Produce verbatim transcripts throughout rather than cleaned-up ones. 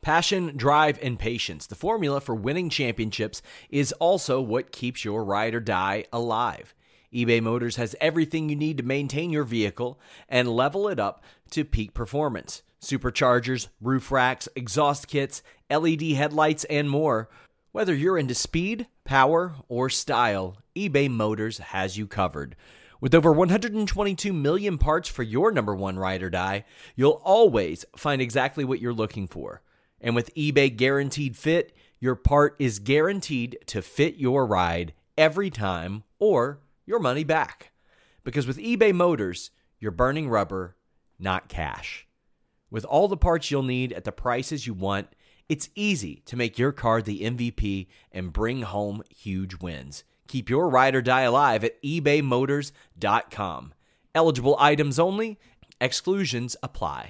Passion, drive, and patience. The formula for winning championships is also what keeps your ride or die alive. eBay Motors has everything you need to maintain your vehicle and level it up to peak performance. Superchargers, roof racks, exhaust kits, L E D headlights, and more. Whether you're into speed, power, or style, eBay Motors has you covered. With over one hundred twenty-two million parts for your number one ride or die, you'll always find exactly what you're looking for. And with eBay Guaranteed Fit, your part is guaranteed to fit your ride every time or your money back. Because with eBay Motors, you're burning rubber, not cash. With all the parts you'll need at the prices you want, it's easy to make your car the M V P and bring home huge wins. Keep your ride or die alive at ebay motors dot com. Eligible items only. Exclusions apply.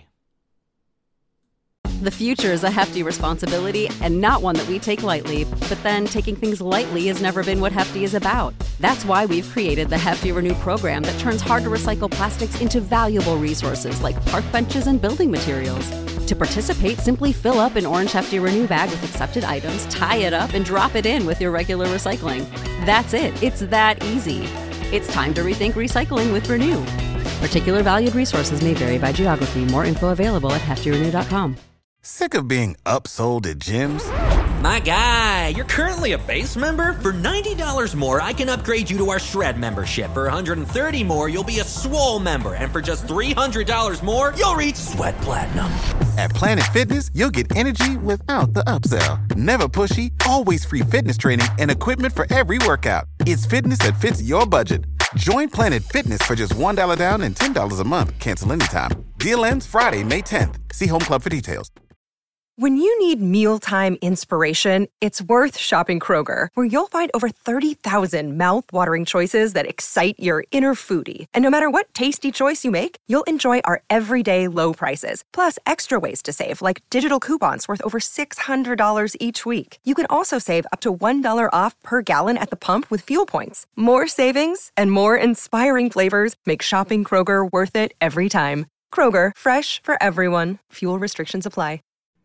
The future is a hefty responsibility and not one that we take lightly. But then taking things lightly has never been what Hefty is about. That's why we've created the Hefty Renew program that turns hard-to-recycle plastics into valuable resources like park benches and building materials. To participate, simply fill up an orange Hefty Renew bag with accepted items, tie it up, and drop it in with your regular recycling. That's it. It's that easy. It's time to rethink recycling with Renew. Particular valued resources may vary by geography. More info available at hefty renew dot com. Sick of being upsold at gyms? My guy, you're currently a base member? For ninety dollars more, I can upgrade you to our Shred membership. For one hundred thirty dollars more, you'll be a Swole member. And for just three hundred dollars more, you'll reach Sweat Platinum. At Planet Fitness, you'll get energy without the upsell. Never pushy, always free fitness training and equipment for every workout. It's fitness that fits your budget. Join Planet Fitness for just one dollar down and ten dollars a month. Cancel anytime. Deal ends Friday, May tenth. See Home Club for details. When you need mealtime inspiration, it's worth shopping Kroger, where you'll find over thirty thousand mouth-watering choices that excite your inner foodie. And no matter what tasty choice you make, you'll enjoy our everyday low prices, plus extra ways to save, like digital coupons worth over six hundred dollars each week. You can also save up to one dollar off per gallon at the pump with fuel points. More savings and more inspiring flavors make shopping Kroger worth it every time. Kroger, fresh for everyone. Fuel restrictions apply.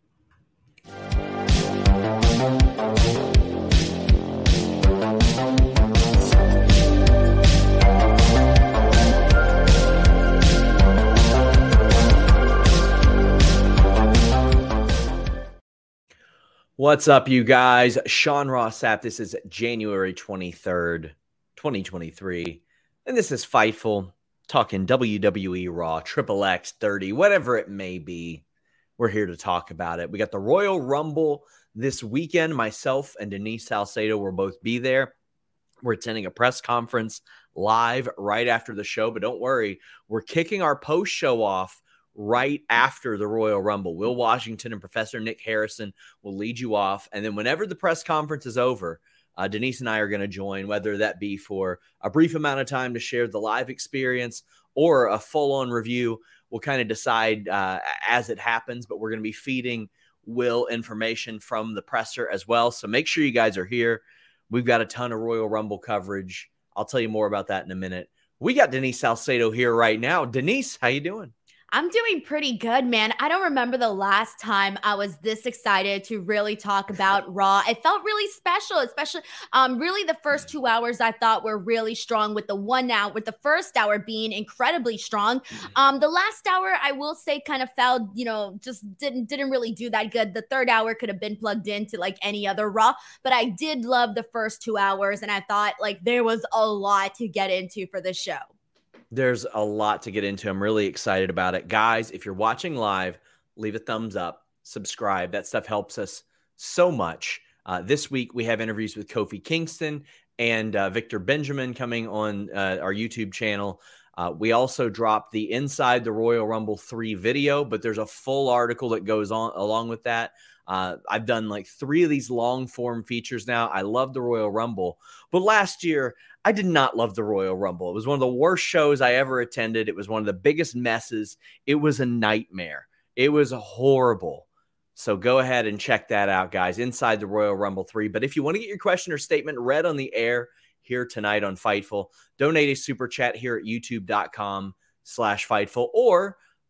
What's up, you guys? Sean Ross Sapp. This is January twenty-third, twenty twenty-three. And this is Fightful, talking W W E Raw, Triple X thirty, whatever it may be. We're here to talk about it. We got the Royal Rumble this weekend. Myself and Denise Salcedo will both be there. We're attending a press conference live right after the show. But don't worry, we're kicking our post show off right after the Royal Rumble. Will Washington and Professor Nick Harrison will lead you off. And then whenever the press conference is over, uh, Denise and I are going to join, whether that be for a brief amount of time to share the live experience or a full-on review. We'll kind of decide uh, as it happens, but we're going to be feeding Will information from the presser as well. So make sure you guys are here. We've got a ton of Royal Rumble coverage. I'll tell you more about that in a minute. We got Denise Salcedo here right now. Denise, how you doing? I'm doing pretty good, man. I don't remember the last time I was this excited to really talk about Raw. It felt really special, especially um, really the first two hours I thought were really strong, with the one hour, with the first hour being incredibly strong. Um, the last hour, I will say, kind of felt, you know, just didn't didn't really do that good. The third hour could have been plugged into like any other Raw, but I did love the first two hours, and I thought like there was a lot to get into for the show. There's a lot to get into. I'm really excited about it. Guys, if you're watching live, leave a thumbs up, subscribe. That stuff helps us so much. Uh, this week, we have interviews with Kofi Kingston and uh, Victor Benjamin coming on uh, our YouTube channel. Uh, we also dropped the Inside the Royal Rumble three video, but there's a full article that goes on along with that. Uh, I've done like three of these long form features now. I love the Royal Rumble, but last year I did not love the Royal Rumble. It was one of the worst shows I ever attended. It was one of the biggest messes. It was a nightmare. It was horrible. So go ahead and check that out, guys. Inside the Royal Rumble three. But if you want to get your question or statement read on the air here tonight on Fightful, donate a super chat here at youtube.com slash Fightful, or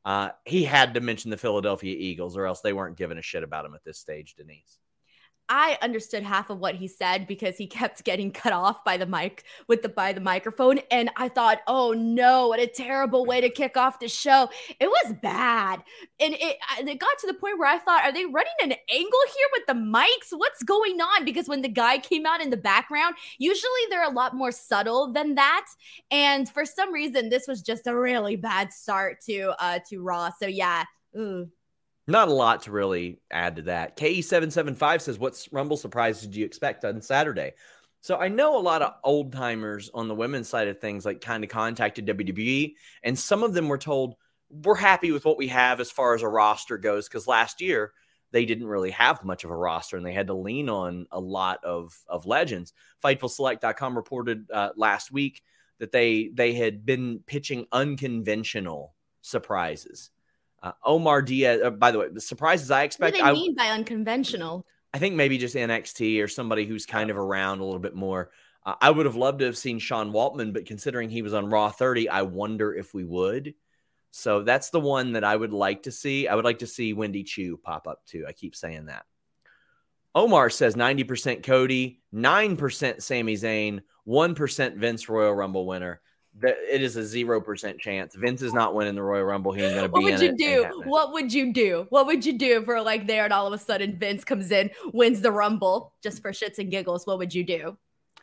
Uh, he had to mention the Philadelphia Eagles, or else they weren't giving a shit about him at this stage, Denise. I understood half of what he said because he kept getting cut off by the mic with the by the microphone. And I thought, oh no, what a terrible way to kick off the show. It was bad. And it, it got to the point where I thought, are they running an angle here with the mics? What's going on? Because when the guy came out in the background, usually they're a lot more subtle than that. And for some reason, this was just a really bad start to uh to Raw. So yeah. Ooh. Not a lot to really add to that. K E seven seven five says, what Rumble surprises did you expect on Saturday? So I know a lot of old timers on the women's side of things like kind of contacted W W E, and some of them were told, we're happy with what we have as far as a roster goes, because last year they didn't really have much of a roster and they had to lean on a lot of, of legends. Fightful Select dot com reported uh, last week that they they had been pitching unconventional surprises. Uh, Omar Diaz, uh, by the way, the surprises I expect. What do they mean I, by unconventional? I think maybe just N X T or somebody who's kind of around a little bit more. Uh, I would have loved to have seen Sean Waltman, but considering he was on Raw thirty, I wonder if we would. So that's the one that I would like to see. I would like to see Wendy Chu pop up too. I keep saying that. Omar says ninety percent Cody, nine percent Sami Zayn, one percent Vince Royal Rumble winner. It is a zero percent chance. Vince is not winning the Royal Rumble. He ain't gonna be in it. What would you do? What would you do? What would you do if we're like there and all of a sudden Vince comes in, wins the Rumble just for shits and giggles? What would you do?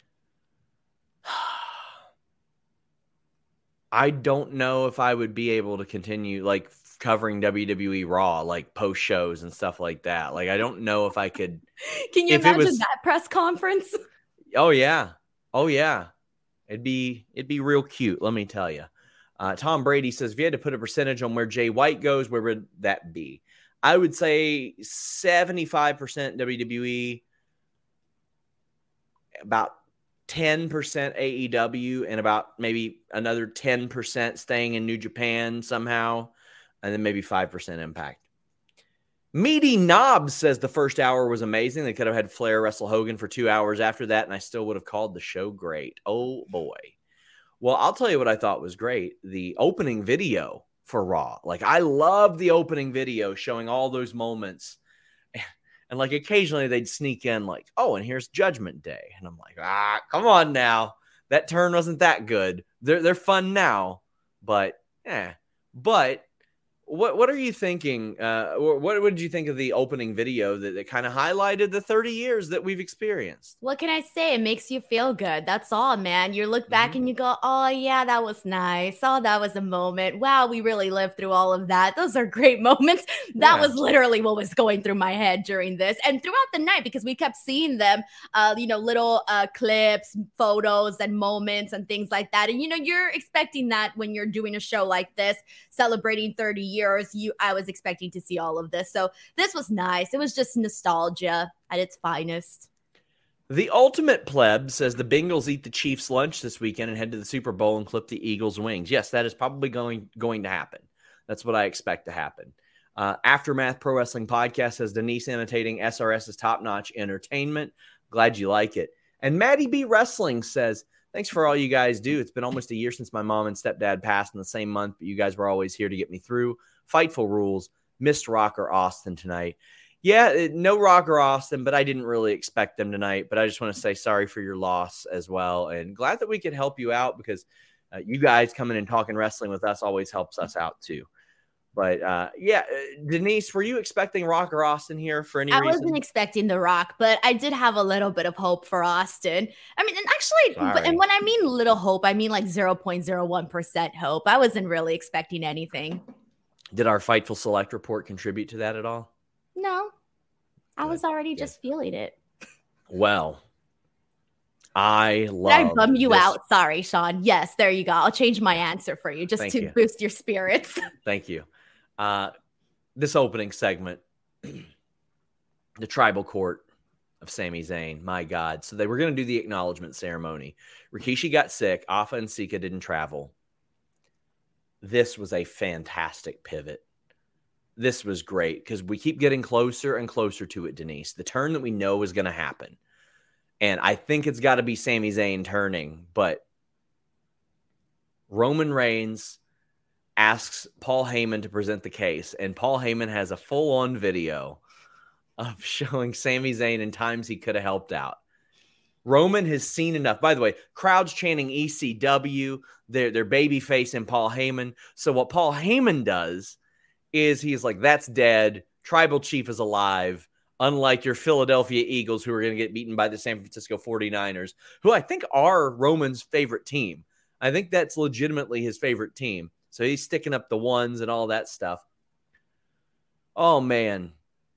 I don't know if I would be able to continue like covering W W E Raw, like post shows and stuff like that. Like I don't know if I could. Can you imagine was... that press conference? Oh yeah, oh yeah. It'd be it'd be real cute, let me tell you. Uh, Tom Brady says, if you had to put a percentage on where Jay White goes, where would that be? I would say seventy-five percent W W E, about ten percent A E W, and about maybe another ten percent staying in New Japan somehow, and then maybe five percent Impact. Meaty Knobs says the first hour was amazing. They could have had Flair wrestle Hogan for two hours after that, and I still would have called the show great. Oh, boy. Well, I'll tell you what I thought was great. The opening video for Raw. Like, I love the opening video showing all those moments. And, and, like, occasionally they'd sneak in like, oh, and here's Judgment Day. And I'm like, ah, come on now. That turn wasn't that good. They're, they're fun now, but, eh. But What what are you thinking? Uh, what, what did you think of the opening video that, that kind of highlighted the thirty years that we've experienced? What can I say? It makes you feel good. That's all, man. You look back mm-hmm. and you go, oh, yeah, that was nice. Oh, that was a moment. Wow, we really lived through all of that. Those are great moments. That yeah. was literally what was going through my head during this. And throughout the night, because we kept seeing them, uh, you know, little uh, clips, photos, and moments and things like that. And, you know, you're expecting that when you're doing a show like this, celebrating thirty years. Years, you I was expecting to see all of this. So this was nice. It was just nostalgia at its finest. The Ultimate Pleb says the Bengals eat the Chiefs lunch this weekend and head to the Super Bowl and clip the Eagles wings. Yes, that is probably going going to happen. That's what I expect to happen. Uh, Aftermath Pro Wrestling Podcast says Denise annotating S R S is top-notch entertainment. Glad you like it. And Maddie B Wrestling says, thanks for all you guys do. It's been almost a year since my mom and stepdad passed in the same month, but you guys were always here to get me through. Fightful rules. Missed Rocker Austin tonight. Yeah, no Rocker Austin, but I didn't really expect them tonight. But I just want to say sorry for your loss as well. And glad that we could help you out because uh, you guys coming and talking wrestling with us always helps us out too. But uh, yeah, Denise, were you expecting Rocker Austin here for any I reason? I wasn't expecting The Rock, but I did have a little bit of hope for Austin. I mean, and actually, but, and when I mean little hope, I mean like zero point zero one percent hope. I wasn't really expecting anything. Did our Fightful Select report contribute to that at all? No, I was already yeah. just feeling it. Well, I love Did I bum you this. out? Sorry, Sean. Yes, there you go. I'll change my answer for you just Thank to you. boost your spirits. Thank you. Uh, this opening segment, the tribal court of Sami Zayn, my God. So they were going to do the acknowledgement ceremony. Rikishi got sick. Afa and Sika didn't travel. This was a fantastic pivot. This was great because we keep getting closer and closer to it, Denise. The turn that we know is going to happen. And I think it's got to be Sami Zayn turning, but Roman Reigns asks Paul Heyman to present the case, and Paul Heyman has a full-on video of showing Sami Zayn in times he could have helped out. Roman has seen enough. By the way, crowds chanting E C W, their, their babyface and Paul Heyman. So what Paul Heyman does is he's like, that's dead. Tribal Chief is alive. Unlike your Philadelphia Eagles, who are going to get beaten by the San Francisco forty-niners, who I think are Roman's favorite team. I think that's legitimately his favorite team. So he's sticking up the ones and all that stuff. Oh, man.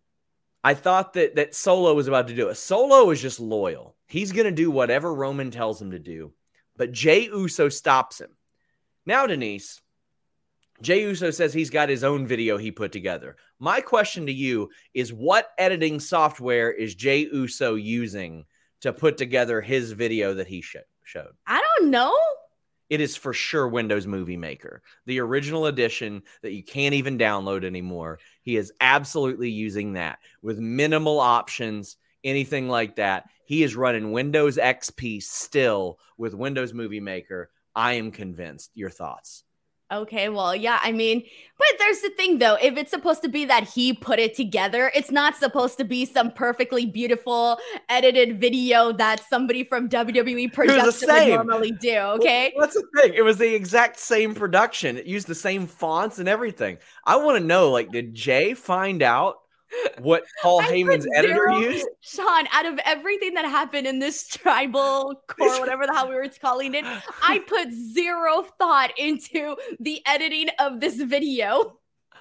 I thought that, that Solo was about to do it. Solo is just loyal. He's going to do whatever Roman tells him to do. But Jey Uso stops him. Now, Denise, Jey Uso says he's got his own video he put together. My question to you is, what editing software is Jey Uso using to put together his video that he sh- showed? I don't know. It is for sure Windows Movie Maker, the original edition that you can't even download anymore. He is absolutely using that with minimal options, anything like that. He is running Windows X P still with Windows Movie Maker. I am convinced. Your thoughts? Okay, well, yeah, I mean, but there's the thing, though. If it's supposed to be that he put it together, it's not supposed to be some perfectly beautiful edited video that somebody from W W E production would normally do, okay? Well, that's the thing. It was the exact same production. It used the same fonts and everything. I want to know, like, did Jay find out what Paul Heyman's editor used? Sean, out of everything that happened in this tribal core, whatever the hell we were calling it, I put zero thought into the editing of this video.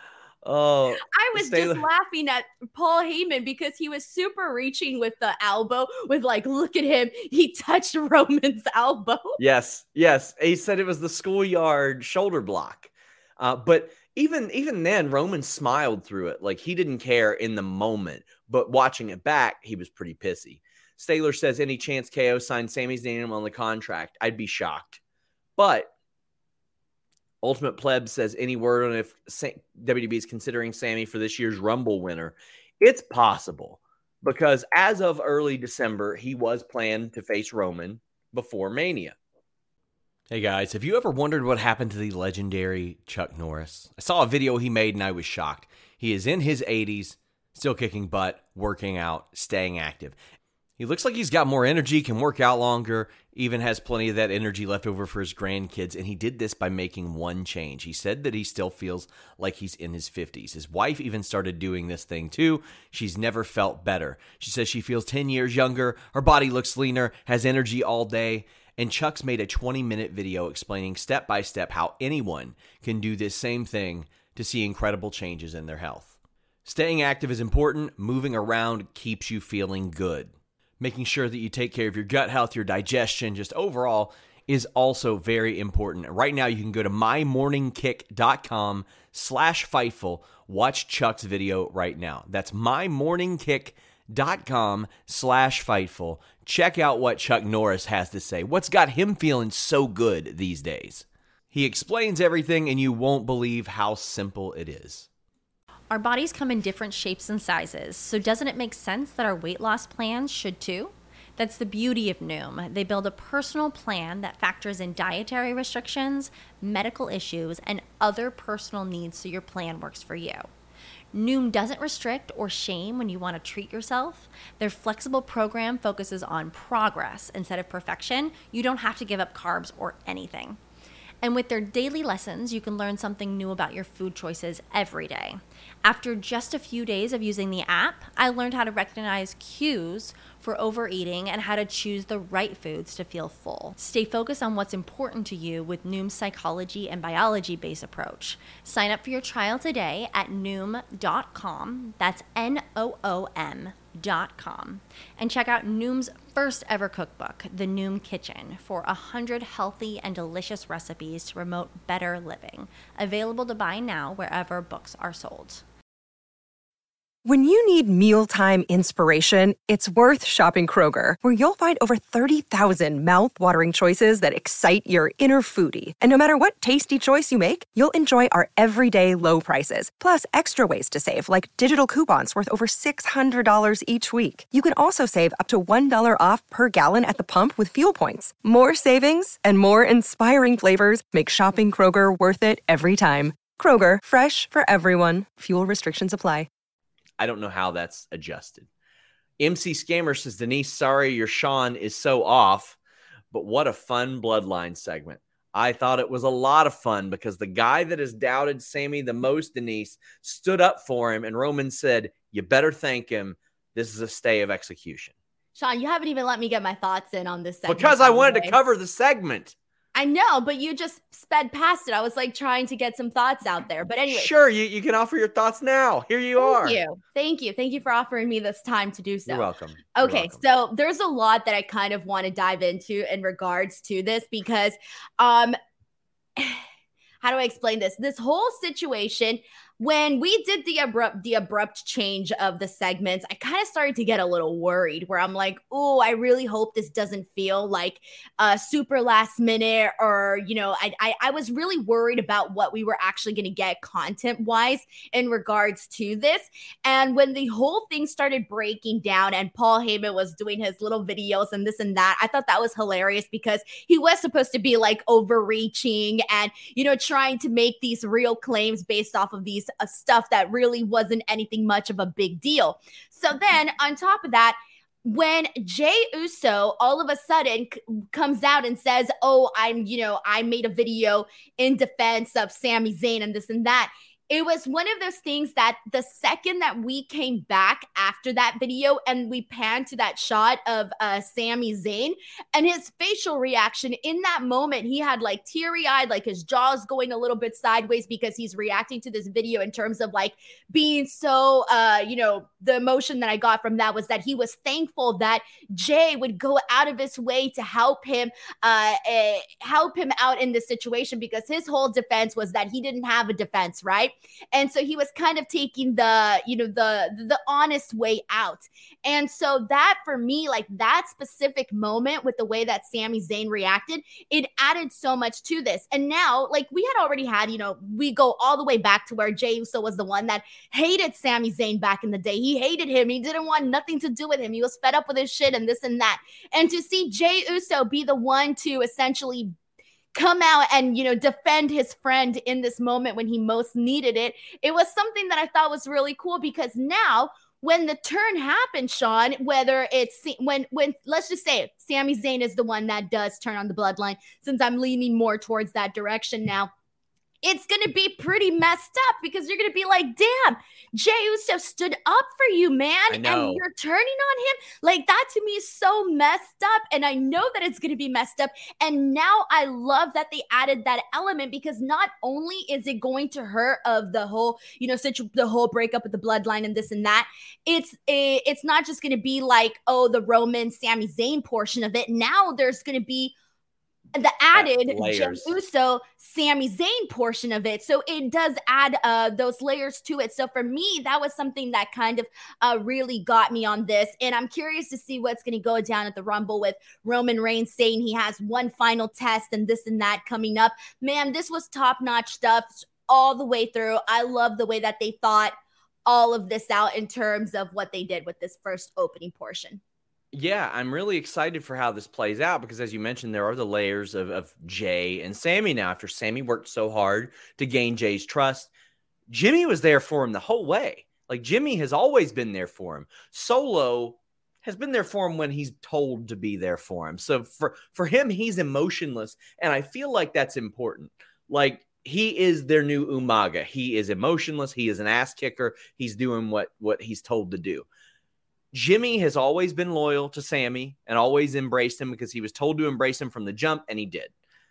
Oh, I was just laughing at Paul Heyman because he was super reaching with the elbow, with like, look at him. He touched Roman's elbow. Yes, yes. He said it was the schoolyard shoulder block. Uh, but Even even then, Roman smiled through it. Like, he didn't care in the moment. But watching it back, he was pretty pissy. Stabler says, any chance K O signed Sami Zayn on the contract? I'd be shocked. But Ultimate Pleb says, any word on if W W E is considering Sami for this year's Rumble winner? It's possible. Because as of early December, he was planned to face Roman before Mania. Hey guys, have you ever wondered what happened to the legendary Chuck Norris? I saw a video he made and I was shocked. He is in his eighties, still kicking butt, working out, staying active. He looks like he's got more energy, can work out longer, even has plenty of that energy left over for his grandkids, and he did this by making one change. He said that he still feels like he's in his fifties. His wife even started doing this thing too. She's never felt better. She says she feels ten years younger, her body looks leaner, has energy all day. And Chuck's made a twenty-minute video explaining step-by-step how anyone can do this same thing to see incredible changes in their health. Staying active is important. Moving around keeps you feeling good. Making sure that you take care of your gut health, your digestion, just overall, is also very important. Right now, you can go to mymorningkick.com slash Fightful. Watch Chuck's video right now. That's mymorningkick.com dot com slash Fightful. Check out what Chuck Norris has to say. What's got him feeling so good these days? He explains everything, and you won't believe how simple it is. Our bodies come in different shapes and sizes, so doesn't it make sense that our weight loss plans should too? That's the beauty of Noom. They build a personal plan that factors in dietary restrictions, medical issues, and other personal needs so your plan works for you. Noom doesn't restrict or shame when you want to treat yourself. Their flexible program focuses on progress instead of perfection. You don't have to give up carbs or anything. And with their daily lessons, you can learn something new about your food choices every day. After just a few days of using the app, I learned how to recognize cues for overeating and how to choose the right foods to feel full. Stay focused on what's important to you with Noom's psychology and biology-based approach. Sign up for your trial today at noom dot com. That's N O O M dot com. And check out Noom's first ever cookbook, The Noom Kitchen, for one hundred healthy and delicious recipes to promote better living. Available to buy now wherever books are sold. When you need mealtime inspiration, it's worth shopping Kroger, where you'll find over thirty thousand mouth-watering choices that excite your inner foodie. And no matter what tasty choice you make, you'll enjoy our everyday low prices, plus extra ways to save, like digital coupons worth over six hundred dollars each week. You can also save up to one dollar off per gallon at the pump with fuel points. More savings and more inspiring flavors make shopping Kroger worth it every time. Kroger, fresh for everyone. Fuel restrictions apply. I don't know how that's adjusted. M C Scammer says, Denise, sorry your Sean is so off, but what a fun Bloodline segment. I thought it was a lot of fun because the guy that has doubted Sami the most, Denise, stood up for him, and Roman said, you better thank him. This is a stay of execution. Sean, you haven't even let me get my thoughts in on this segment. Because I wanted to cover the segment. I know, but you just sped past it. I was like trying to get some thoughts out there. But anyway. Sure, you, you can offer your thoughts now. Here you thank are. Thank you. Thank you. Thank you for offering me this time to do so. You're welcome. Okay, You're welcome. So there's a lot that I kind of want to dive into in regards to this because um how do I explain this? This whole situation, when we did the abrupt the abrupt change of the segments, I kind of started to get a little worried where I'm like, oh, I really hope this doesn't feel like a super last minute, or, you know, I, I, I was really worried about what we were actually going to get content wise in regards to this. And when the whole thing started breaking down and Paul Heyman was doing his little videos and this and that, I thought that was hilarious because he was supposed to be like overreaching and, you know, trying to make these real claims based off of these uh, stuff that really wasn't anything much of a big deal. So then on top of that, when Jey Uso all of a sudden c- comes out and says, oh, I'm, you know, I made a video in defense of Sami Zayn and this and that. It was one of those things that the second that we came back after that video and we panned to that shot of uh, Sami Zayn and his facial reaction in that moment, he had like teary-eyed, like his jaw's going a little bit sideways because he's reacting to this video in terms of like being so, uh, you know, the emotion that I got from that was that he was thankful that Jey would go out of his way to help him, uh, uh, help him out in this situation because his whole defense was that he didn't have a defense, right? And so he was kind of taking the, you know, the, the honest way out. And so that for me, like that specific moment with the way that Sami Zayn reacted, it added so much to this. And now, like we had already had, you know, we go all the way back to where Jey Uso was the one that hated Sami Zayn back in the day. He hated him. He didn't want nothing to do with him. He was fed up with his shit and this and that. And to see Jey Uso be the one to essentially come out and, you know, defend his friend in this moment when he most needed it, it was something that I thought was really cool because now when the turn happened, Sean, whether it's when, when let's just say it, Sami Zayn is the one that does turn on the bloodline, since I'm leaning more towards that direction now, it's going to be pretty messed up because you're going to be like, damn, Jey Uso stood up for you, man. And you're turning on him. Like that to me is so messed up. And I know that it's going to be messed up. And now I love that they added that element because not only is it going to hurt of the whole, you know, such the whole breakup of the bloodline and this and that, it's a, it's not just going to be like, oh, the Roman Sami Zayn portion of it. Now there's going to be the added Jey Uso, Sami Zayn portion of it. So it does add uh, those layers to it. So for me, that was something that kind of uh, really got me on this. And I'm curious to see what's going to go down at the Rumble with Roman Reigns saying he has one final test and this and that coming up. Man, this was top-notch stuff all the way through. I love the way that they thought all of this out in terms of what they did with this first opening portion. Yeah, I'm really excited for how this plays out because, as you mentioned, there are the layers of, of Jey and Sami now. After Sami worked so hard to gain Jey's trust, Jimmy was there for him the whole way. Like, Jimmy has always been there for him. Solo has been there for him when he's told to be there for him. So for, for him, he's emotionless, and I feel like that's important. Like, he is their new Umaga. He is emotionless. He is an ass kicker. He's doing what, what he's told to do. Jimmy has always been loyal to Sami and always embraced him because he was told to embrace him from the jump, and he did.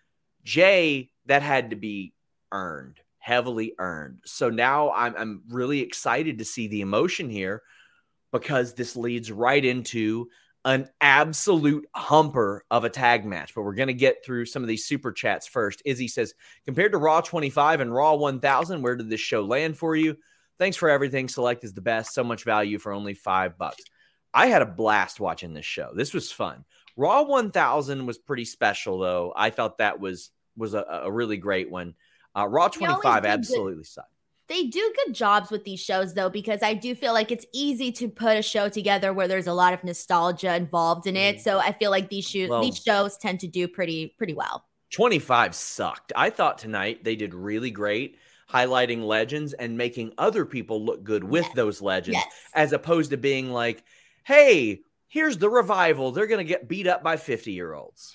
Jey, that had to be earned, heavily earned. So now I'm, I'm really excited to see the emotion here because this leads right into an absolute humper of a tag match. But we're going to get through some of these super chats first. Izzy says, compared to Raw twenty-five and Raw one thousand, where did this show land for you? Thanks for everything. Select is the best. So much value for only five bucks. I had a blast watching this show. This was fun. Raw one thousand was pretty special, though. I thought that was was a, a really great one. Uh, Raw twenty-five absolutely sucked. They do good jobs with these shows, though, because I do feel like it's easy to put a show together where there's a lot of nostalgia involved in it. So I feel like these, sh- well, these shows tend to do pretty pretty well. twenty-five sucked. I thought tonight they did really great, highlighting legends and making other people look good with yes. those legends, yes. as opposed to being like, hey, here's the revival. They're going to get beat up by fifty-year-olds.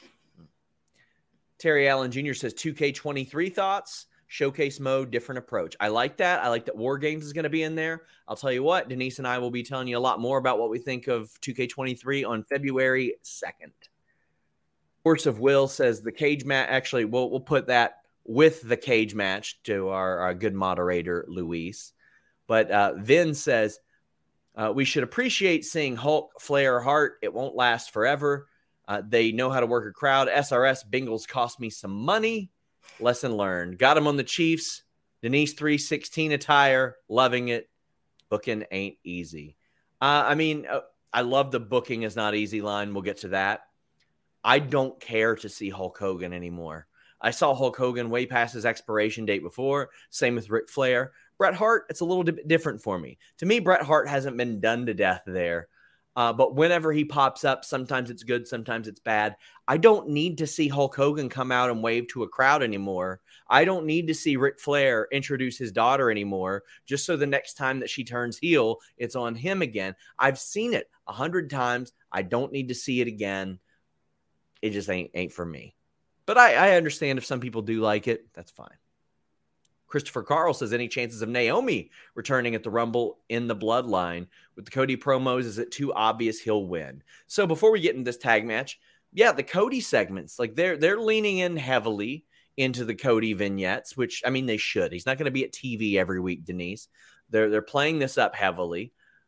Terry Allen Junior says two K twenty-three thoughts. Showcase mode, different approach. I like that. I like that War Games is going to be in there. I'll tell you what, Denise and I will be telling you a lot more about what we think of two K twenty-three on February second. Force of Will says the cage match. Actually, we'll, we'll put that with the cage match to our, our good moderator, Luis. But uh, Vin says, uh, we should appreciate seeing Hulk, Flair, Hart. It won't last forever. Uh, they know how to work a crowd. S R S Bengals cost me some money. Lesson learned. Got him on the Chiefs. Denise three sixteen attire. Loving it. Booking ain't easy. Uh, I mean, uh, I love the booking is not easy line. We'll get to that. I don't care to see Hulk Hogan anymore. I saw Hulk Hogan way past his expiration date before. Same with Ric Flair. Bret Hart, it's a little bit different for me. To me, Bret Hart hasn't been done to death there. Uh, but whenever he pops up, sometimes it's good, sometimes it's bad. I don't need to see Hulk Hogan come out and wave to a crowd anymore. I don't need to see Ric Flair introduce his daughter anymore, just so the next time that she turns heel, it's on him again. I've seen it a hundred times. I don't need to see it again. It just ain't ain't for me. But I, I understand if some people do like it, that's fine. Christopher Carl says, any chances of Naomi returning at the Rumble in the Bloodline? With the Cody promos, is it too obvious he'll win? So before we get into this tag match, yeah, the Cody segments, like they're they're leaning in heavily into the Cody vignettes, which, I mean, they should. He's not going to be at T V every week, Denise. They're they're playing this up heavily.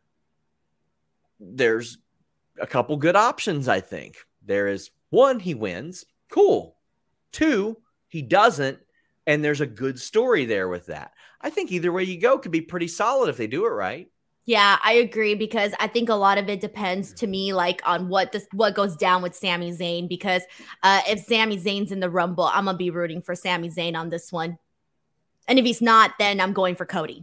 There's a couple good options, I think. There is one, he wins. Cool. Two, he doesn't. And there's a good story there with that. I think either way you go could be pretty solid if they do it right. Yeah, I agree, because I think a lot of it depends to me like on what this what goes down with Sami Zayn, because uh, if Sami Zayn's in the Rumble, I'm going to be rooting for Sami Zayn on this one. And if he's not, then I'm going for Cody.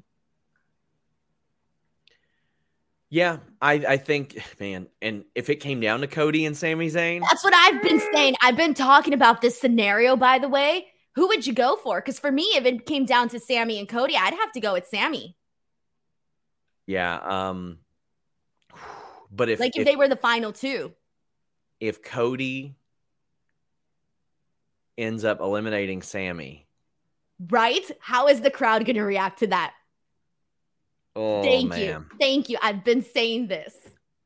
Yeah, I, I think, man, and if it came down to Cody and Sami Zayn. That's what I've been saying. I've been talking about this scenario, by the way. Who would you go for? Because for me, if it came down to Sami and Cody, I'd have to go with Sami. Yeah. Um, but if like if, if they were the final two, if Cody ends up eliminating Sami, right? How is the crowd going to react to that? Oh, Thank man. you. Thank you. I've been saying this.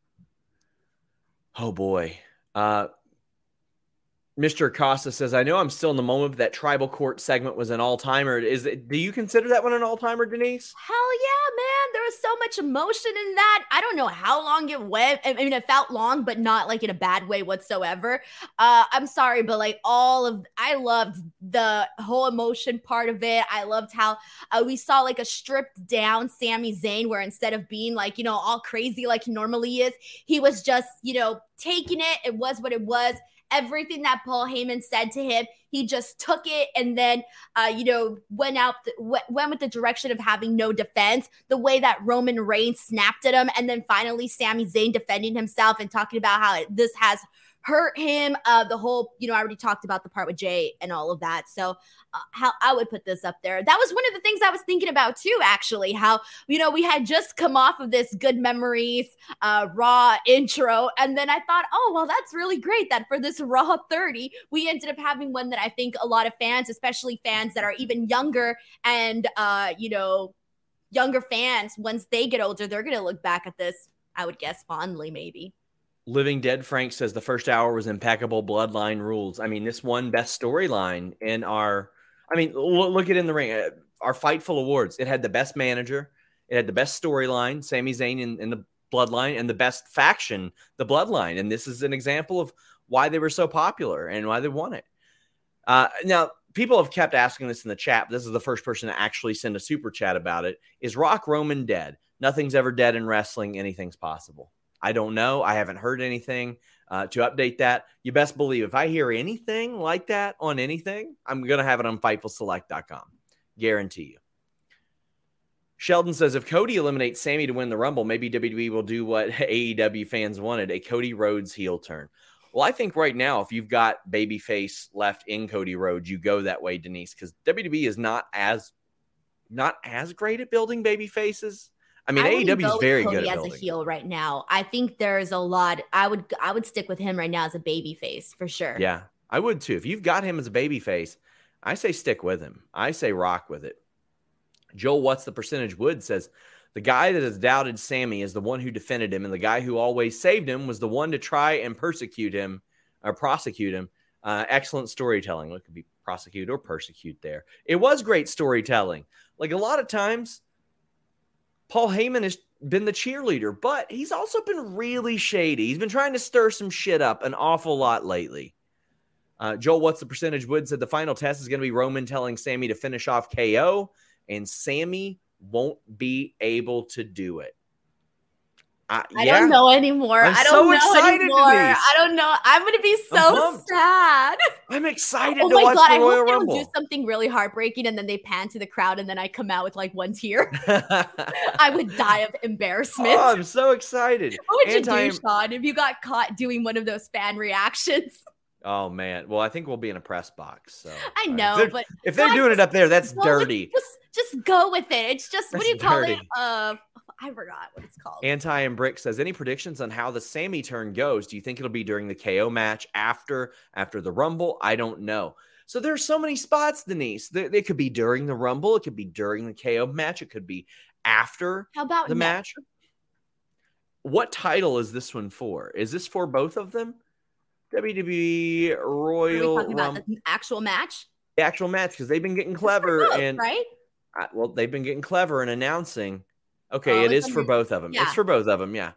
Oh boy. Uh, Mister Acosta says, I know I'm still in the moment, but that tribal court segment was an all-timer. Is it, do you consider that one an all-timer, Denise? Hell yeah, man. There was so much emotion in that. I don't know how long it went. I mean, it felt long, but not like in a bad way whatsoever. Uh, I'm sorry, but like all of, I loved the whole emotion part of it. I loved how uh, we saw like a stripped down Sami Zayn, where instead of being like, you know, all crazy like he normally is, he was just, you know, taking it. It was what it was. Everything that Paul Heyman said to him, he just took it and then, uh, you know, went out, th- w- went with the direction of having no defense. The way that Roman Reigns snapped at him, and then finally Sami Zayn defending himself and talking about how this has hurt him. Uh, the whole, you know, I already talked about the part with Jay and all of that. So uh, how I would put this up there. That was one of the things I was thinking about too, actually, how, you know, we had just come off of this good memories, uh, Raw intro. And then I thought, oh, well, that's really great that for this Raw thirty, we ended up having one that I think a lot of fans, especially fans that are even younger and, uh, you know, younger fans, once they get older, they're going to look back at this, I would guess, fondly, maybe. Living Dead Frank says the first hour was impeccable. Bloodline rules. I mean, this won best storyline in our, I mean, look, look at it in the ring. Our Fightful Awards. It had the best manager. It had the best storyline, Sami Zayn in, in the Bloodline, and the best faction, the Bloodline. And this is an example of why they were so popular and why they won it. Uh, now, people have kept asking this in the chat. But this is the first person to actually send a super chat about it. Is Rock Roman dead? Nothing's ever dead in wrestling. Anything's possible. I don't know. I haven't heard anything uh, to update that. You best believe if I hear anything like that on anything, I'm going to have it on Fightful Select dot com. Guarantee you. Sheldon says, if Cody eliminates Sammy to win the Rumble, maybe W W E will do what A E W fans wanted, a Cody Rhodes heel turn. Well, I think right now, if you've got babyface left in Cody Rhodes, you go that way, Denise, because W W E is not as not as great at building baby faces. I mean, I A E W is very Cody good at as building. a heel right now. I think there's a lot. I would I would stick with him right now as a babyface for sure. Yeah, I would too. If you've got him as a babyface, I say stick with him. I say rock with it. Joel, what's the percentage? Wood says, the guy that has doubted Sammy is the one who defended him, and the guy who always saved him was the one to try and persecute him or prosecute him. Uh, excellent storytelling. It could be prosecute or persecute there. It was great storytelling. Like a lot of times, Paul Heyman has been the cheerleader, but he's also been really shady. He's been trying to stir some shit up an awful lot lately. Uh, Joel, what's the percentage? Wood said the final test is going to be Roman telling Sammy to finish off K O, and Sammy won't be able to do it. Uh, I yeah. don't know anymore. I'm I don't so know excited, anymore. Denise. I don't know. I'm going to be I'm so pumped. sad. I'm excited Oh to my watch God. the I Royal hope they Rumble. don't do something really heartbreaking and then they pan to the crowd and then I come out with like one tear. I would die of embarrassment. Oh, I'm so excited. What would Anti- you do, Sean, if you got caught doing one of those fan reactions? Oh, man. Well, I think we'll be in a press box. So I uh, know, if they're, but if they're God, doing it up there, that's go with- dirty. Just, just go with it. It's just, what do you That's call dirty. it? Uh, I forgot what it's called. Anti and Brick says, any predictions on how the Sammy turn goes? Do you think it'll be during the K O match, after after the Rumble? I don't know. So there's so many spots, Denise. They, they could be during the Rumble. It could be during the K O match. It could be after How about the next? match. What title is this one for? Is this for both of them? W W E Are we Royal talking about Rumble, the actual match? the actual match, because they've been getting It's for clever both, and right? Uh, well, they've been getting clever and announcing. Okay, Oh, it it's is for under- both of them. yeah. It's for both of them, yeah.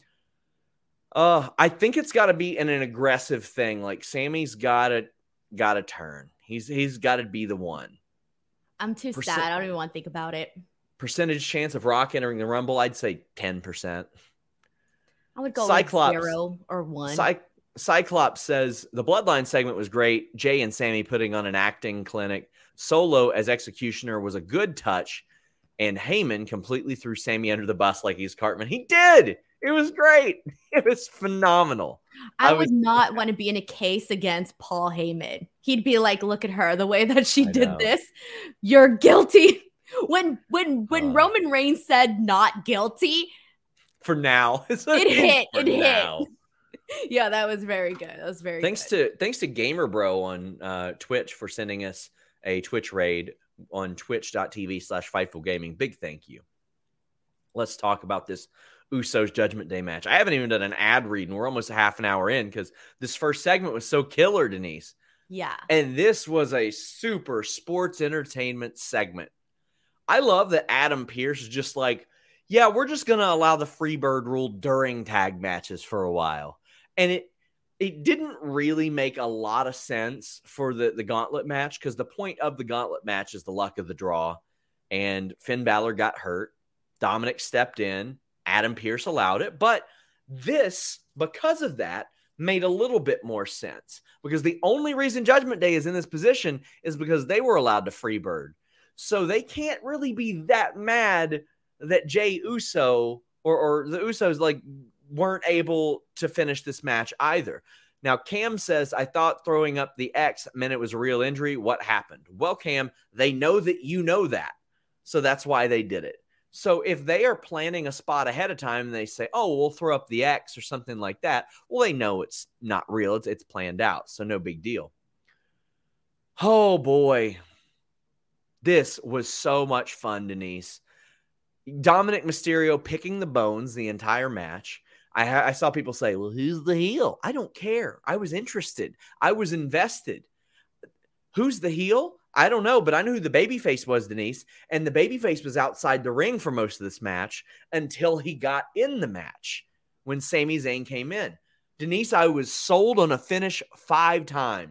Uh, I think it's got to be an, an aggressive thing. Like Sammy's got to got to turn. He's he's got to be the one. I'm too Percent- sad. I don't even want to think about it. Percentage chance of Rock entering the Rumble, I'd say ten percent. I would go Cyclops. with zero or one. Cy- Cyclops says the Bloodline segment was great. Jay and Sammy putting on an acting clinic. Solo as executioner was a good touch. And Heyman completely threw Sammy under the bus like he's Cartman. He did. It was great. It was phenomenal. I, I would was- not want to be in a case against Paul Heyman. He'd be like, look at her, the way that she I did know. this. You're guilty. When when when Uh. Roman Reigns said not guilty, For now. It It hit, it hit. now. yeah, that was very good. That was very Thanks good. to thanks to Gamer Bro on uh, Twitch for sending us a Twitch raid on twitch.tv slash Fightful Gaming. Big thank you. Let's talk about this Usos Judgment Day match. I haven't even done an ad read, and we're almost a half an hour in because this first segment was so killer, Denise. Yeah. And this was a super sports entertainment segment. I love that Adam Pearce is just like, yeah, we're just going to allow the Freebird rule during tag matches for a while. And it it didn't really make a lot of sense for the, the gauntlet match because the point of the gauntlet match is the luck of the draw. And Finn Balor got hurt. Dominic stepped in. Adam Pearce allowed it. But this, because of that, made a little bit more sense because the only reason Judgment Day is in this position is because they were allowed to Freebird. So they can't really be that mad that Jey Uso or, or the Usos like weren't able to finish this match either. Now, Cam says, I thought throwing up the X meant it was a real injury. What happened? Well, Cam, they know that you know that. So that's why they did it. So if they are planning a spot ahead of time and they say, oh, we'll throw up the X or something like that, well, they know it's not real. It's, it's planned out. So no big deal. Oh, boy. This was so much fun, Denise. Dominic Mysterio picking the bones the entire match. I, ha- I saw people say, well, who's the heel? I don't care. I was interested. I was invested. Who's the heel? I don't know, but I knew who the babyface was, Denise. And the babyface was outside the ring for most of this match until he got in the match when Sami Zayn came in. Denise, I was sold on a finish five times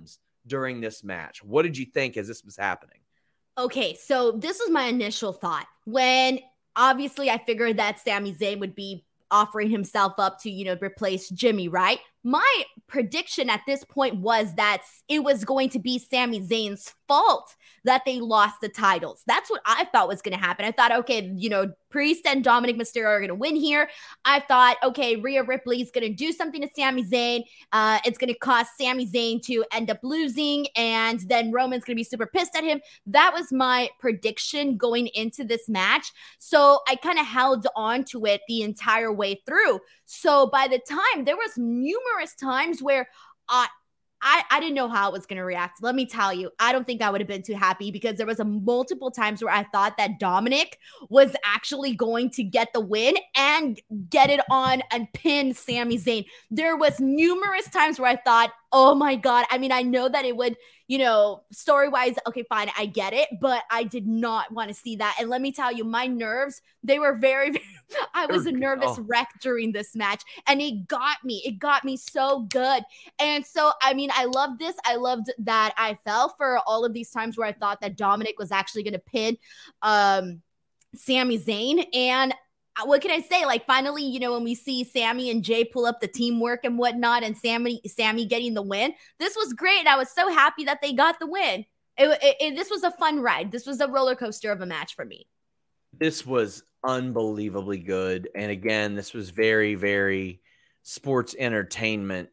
during this match? What did you think as this was happening? Okay, so this was my initial thought. When obviously I figured that Sami Zayn would be offering himself up to, you know, replace Jimmy, right? My prediction at this point was that it was going to be Sami Zayn's fault that they lost the titles. That's what I thought was going to happen. I thought, okay, you know, Priest and Dominic Mysterio are going to win here. I thought, okay, Rhea Ripley's going to do something to Sami Zayn. Uh, it's going to cause Sami Zayn to end up losing, and then Roman's going to be super pissed at him. That was my prediction going into this match. So I kind of held on to it the entire way through. So by the time, there was numerous times where I, I, I didn't know how I was going to react. Let me tell you, I don't think I would have been too happy because there was a multiple times where I thought that Dominic was actually going to get the win and get it on and pin Sami Zayn. There was numerous times where I thought, oh my God. I mean, I know that it would, you know, story-wise, okay, fine, I get it, but I did not want to see that. And let me tell you, my nerves, they were very, very I was a nervous oh. wreck during this match, and it got me. It got me so good. And so, I mean, I loved this. I loved that I fell for all of these times where I thought that Dominic was actually going to pin um, Sami Zayn. And what can I say? Like, finally, you know, when we see Sami and Jay pull up the teamwork and whatnot, and Sami, Sami getting the win, this was great. I was so happy that they got the win. It, it, it, this was a fun ride. This was a roller coaster of a match for me. This was unbelievably good. And again, this was very, very sports entertainment,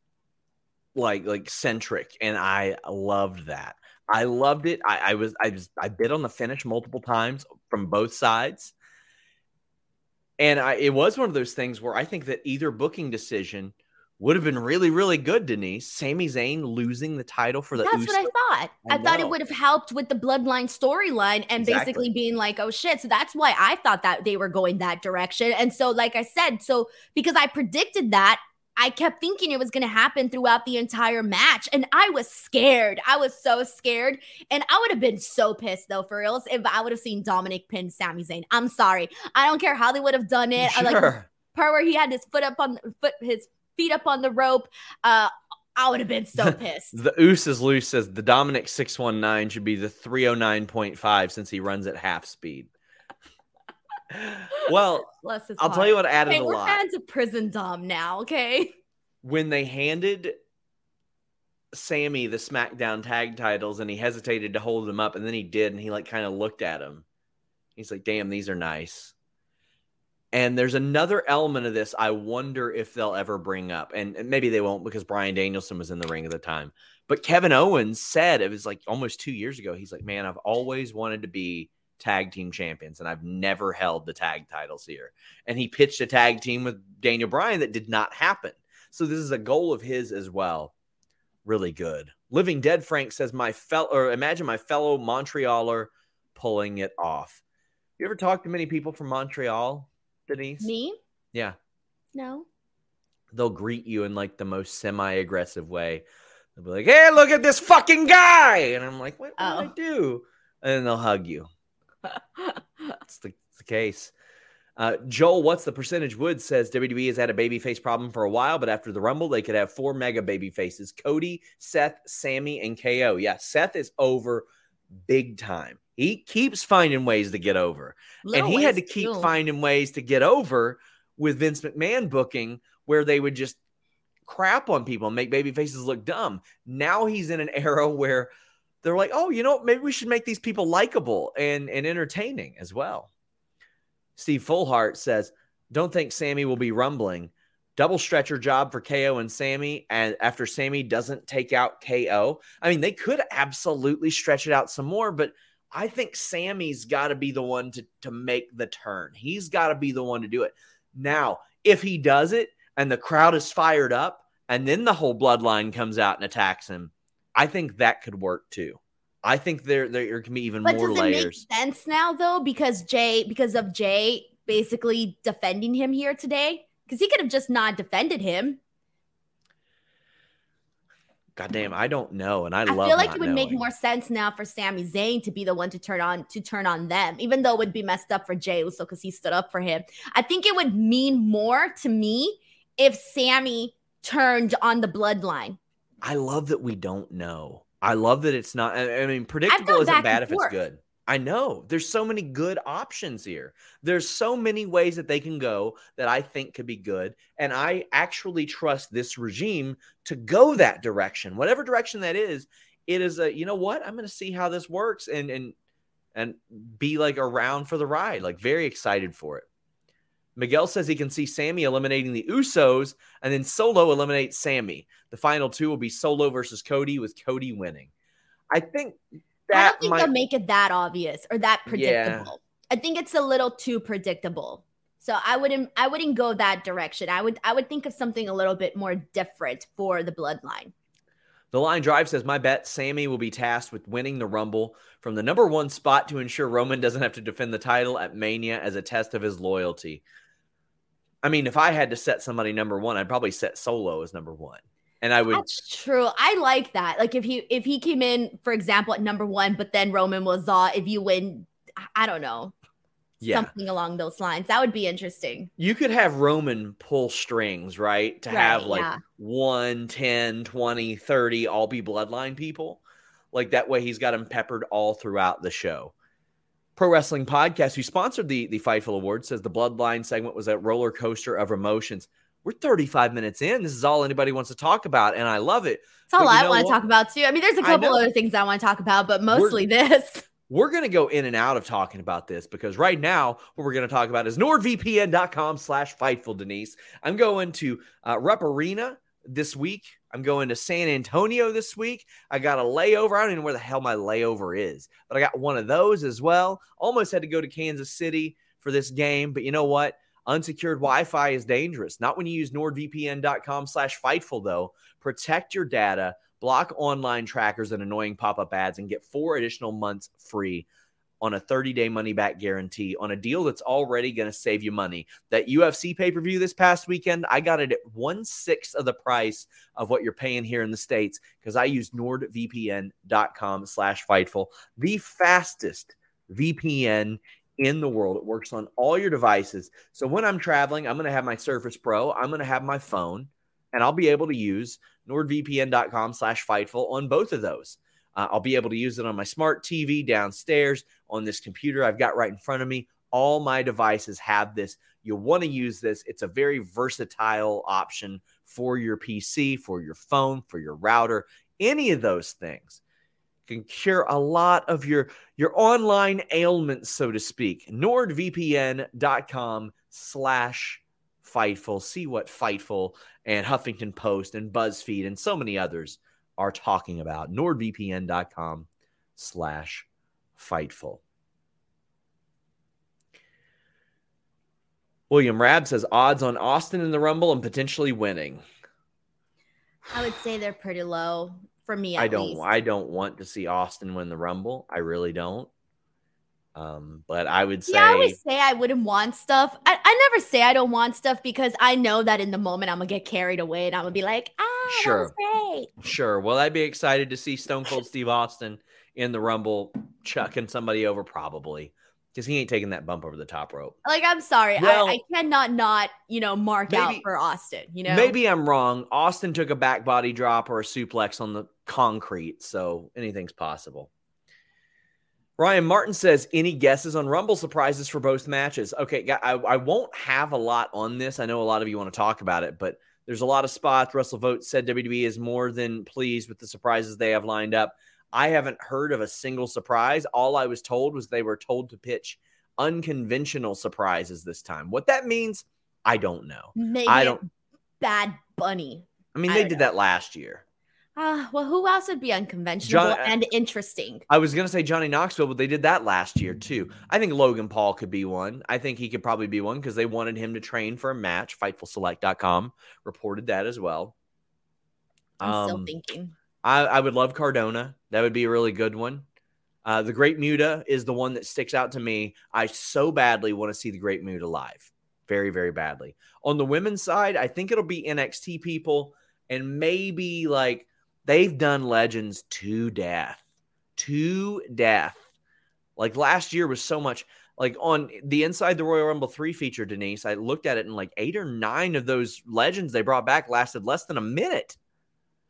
like, like centric. And I loved that. I loved it. I, I was, I was, I bid on the finish multiple times from both sides. And I, it was one of those things where I think that either booking decision would have been really, really good, Denise. Sami Zayn losing the title for the That's Usos. what I thought. I, I thought it would have helped with the Bloodline storyline and Exactly. basically being like, oh shit. So that's why I thought that they were going that direction. And so, like I said, so because I predicted that, I kept thinking it was going to happen throughout the entire match. And I was scared. I was so scared. And I would have been so pissed, though, for reals, if I would have seen Dominic pin Sami Zayn. I'm sorry. I don't care how they would have done it. Sure. I like the part where he had his foot up on foot, his feet up on the rope. Uh, I would have been so pissed. The Oos is loose says the Dominic six one nine should be the three oh nine point five since he runs at half speed. Well, Bless his I'll heart. tell you what added hey, a we're lot. fans of Prison Dom now, okay? When they handed Sami the SmackDown tag titles and he hesitated to hold them up, and then he did, and he like kind of looked at him. He's like, damn, these are nice. And there's another element of this I wonder if they'll ever bring up. And, and maybe they won't because Bryan Danielson was in the ring at the time. But Kevin Owens said, it was like almost two years ago, he's like, man, I've always wanted to be tag team champions, and I've never held the tag titles here. And he pitched a tag team with Daniel Bryan that did not happen. So this is a goal of his as well. Really good. Living Dead Frank says, my fellow, or imagine my fellow Montrealer pulling it off. You ever talked to many people from Montreal, Denise? Me? Yeah. No. They'll greet you in like the most semi-aggressive way. They'll be like, hey, look at this fucking guy. And I'm like, what, what Oh. did I do? And then they'll hug you. That's the, the case. Uh, Joel, what's the percentage? Wood says W W E has had a babyface problem for a while, but after the Rumble, they could have four mega baby faces: Cody, Seth, Sammy, and K O. Yeah, Seth is over big time. He keeps finding ways to get over. Little and he had to ways, keep too. finding ways to get over with Vince McMahon booking where they would just crap on people and make baby faces look dumb. Now he's in an era where they're like, oh, you know, maybe we should make these people likable and, and entertaining as well. Steve Fullheart says, don't think Sammy will be rumbling. Double stretcher job for K O and Sammy. And after Sammy doesn't take out K O, I mean, they could absolutely stretch it out some more, but I think Sammy's got to be the one to, to make the turn. He's got to be the one to do it. Now, if he does it and the crowd is fired up and then the whole bloodline comes out and attacks him, I think that could work too. I think there there can be even But more does it layers. make sense now, though, because Jay, because of Jay basically defending him here today? Because he could have just not defended him. God damn, I don't know, and I, I love feel like not it would make knowing. more sense now for Sami Zayn to be the one to turn on to turn on them, even though it would be messed up for Jay Uso because he stood up for him. I think it would mean more to me if Sammy turned on the bloodline. I love that we don't know. I love that it's not. I mean, predictable isn't bad if it's good. I know. There's so many good options here. There's so many ways that they can go that I think could be good. And I actually trust this regime to go that direction. Whatever direction that is, it is a, you know what? I'm going to see how this works and and and be like around for the ride. Like very excited for it. Miguel says he can see Sami eliminating the Usos and then Solo eliminates Sami. The final two will be Solo versus Cody with Cody winning. I think that I don't think might, they'll make it that obvious or that predictable. Yeah. I think it's a little too predictable. So I wouldn't I wouldn't go that direction. I would I would think of something a little bit more different for the bloodline. The Line Drive says, my bet, Sami will be tasked with winning the Rumble from the number one spot to ensure Roman doesn't have to defend the title at Mania as a test of his loyalty. I mean, if I had to set somebody number one, I'd probably set Solo as number one. And I would. That's true. I like that. Like if he if he came in, for example, at number one, but then Roman was uh, if you win, I don't know, yeah. something along those lines. That would be interesting. You could have Roman pull strings, right? To right, have like yeah. one, ten, twenty, thirty all be bloodline people. Like that way he's got them peppered all throughout the show. Pro Wrestling Podcast, who sponsored the, the Fightful Award, says the Bloodline segment was a roller coaster of emotions. We're thirty-five minutes in. This is all anybody wants to talk about, and I love it. That's all I want to talk about, too. I mean, there's a couple other things I want to talk about, but mostly we're, this. We're going to go in and out of talking about this because right now what we're going to talk about is NordVPN.com slash Fightful, Denise. I'm going to uh, Rupp Arena this week. I'm going to San Antonio this week. I got a layover. I don't even know where the hell my layover is, but I got one of those as well. Almost had to go to Kansas City for this game, but you know what? Unsecured Wi-Fi is dangerous. Not when you use NordVPN.com slash Fightful, though. Protect your data, block online trackers and annoying pop-up ads, and get four additional months free on a thirty-day money-back guarantee on a deal that's already going to save you money. That U F C pay-per-view this past weekend, I got it at one-sixth of the price of what you're paying here in the States because I used NordVPN.com slash Fightful, the fastest V P N in the world. It works on all your devices. So when I'm traveling, I'm going to have my Surface Pro. I'm going to have my phone, and I'll be able to use NordVPN.com slash Fightful on both of those. Uh, I'll be able to use it on my smart T V downstairs, on this computer I've got right in front of me. All my devices have this. You'll want to use this. It's a very versatile option for your P C, for your phone, for your router, any of those things. Can cure a lot of your, your online ailments, so to speak. NordVPN.com slash Fightful. See what Fightful and Huffington Post and BuzzFeed and so many others are talking about. NordVPN.com slash Fightful. William Rabb says odds on Austin in the Rumble and potentially winning. I would say they're pretty low. For me, at I don't. least. I don't want to see Austin win the Rumble. I really don't. Um, but I would say. Yeah, I always say I wouldn't want stuff. I, I never say I don't want stuff because I know that in the moment I'm gonna get carried away and I'm gonna be like, ah, sure, that was great. Sure. Well, I'd be excited to see Stone Cold Steve Austin in the Rumble, chucking somebody over probably because he ain't taking that bump over the top rope. Like, I'm sorry, well, I, I cannot not you know mark maybe, out for Austin. You know, maybe I'm wrong. Austin took a back body drop or a suplex on the concrete, so anything's possible. Ryan Martin says, any guesses on Rumble surprises for both matches? Okay, I, I won't have a lot on this. I know a lot of you want to talk about it, but there's a lot of spots. WrestleVote said W W E is more than pleased with the surprises they have lined up. I haven't heard of a single surprise. All I was told was they were told to pitch unconventional surprises this time. What that means, I don't know. Maybe I don't. Bad Bunny. I mean, I they did know. that last year. Uh, well, who else would be unconventional John, and interesting? I was going to say Johnny Knoxville, but they did that last year too. I think Logan Paul could be one. I think he could probably be one because they wanted him to train for a match. Fightful Select dot com reported that as well. I'm um, still thinking. I, I would love Cardona. That would be a really good one. Uh, the Great Muta is the one that sticks out to me. I so badly want to see the Great Muta live. Very, very badly. On the women's side, I think it'll be N X T people and maybe like they've done legends to death. To death. Like last year was so much. Like on the Inside the Royal Rumble three feature, Denise, I looked at it and like eight or nine of those legends they brought back lasted less than a minute.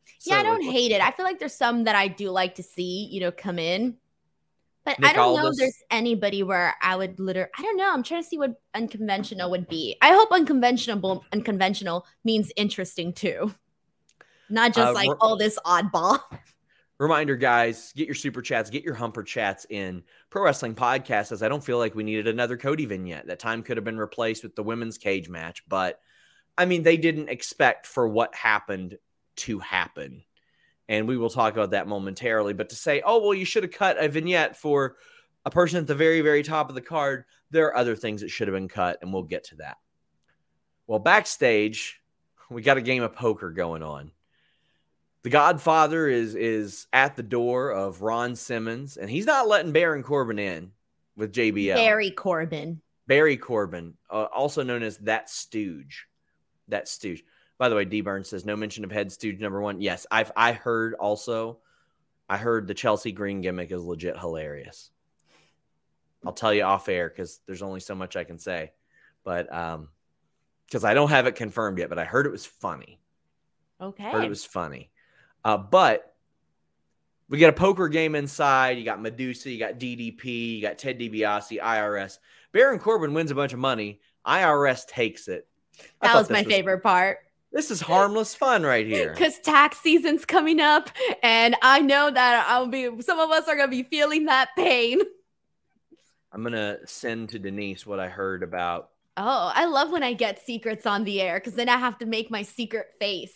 Yeah, So, I don't like, hate it. I feel like there's some that I do like to see, you know, come in. But Nick I don't know Aldis. if there's anybody where I would literally, I don't know. I'm trying to see what unconventional would be. I hope unconventional unconventional means interesting too. Not just Uh, like, re- oh, this oddball. Reminder, guys, get your super chats, get your humper chats in. Pro Wrestling Podcast says, I don't feel like we needed another Cody vignette. That time could have been replaced with the women's cage match. But, I mean, they didn't expect for what happened to happen. And we will talk about that momentarily. But to say, oh, well, you should have cut a vignette for a person at the very, very top of the card, there are other things that should have been cut, and we'll get to that. Well, backstage, we got a game of poker going on. The Godfather is is at the door of Ron Simmons, and he's not letting Baron Corbin in with J B L. Barry Corbin. Barry Corbin, uh, also known as That Stooge. That Stooge. By the way, D. Burns says, no mention of Head Stooge number one. Yes, I've I heard also, I heard the Chelsea Green gimmick is legit hilarious. I'll tell you off air because there's only so much I can say. But, um, because I don't have it confirmed yet, but I heard it was funny. Okay. Heard it was funny. Uh, but we got a poker game inside. You got Medusa, you got D D P, you got Ted DiBiase, I R S. Baron Corbin wins a bunch of money. I R S takes it. I That thought was this my favorite part. This is harmless fun right here. Because tax season's coming up, and I know that I'll be. Some of us are gonna be feeling that pain. I'm gonna send to Denise what I heard about. Oh, I love when I get secrets on the air because then I have to make my secret face.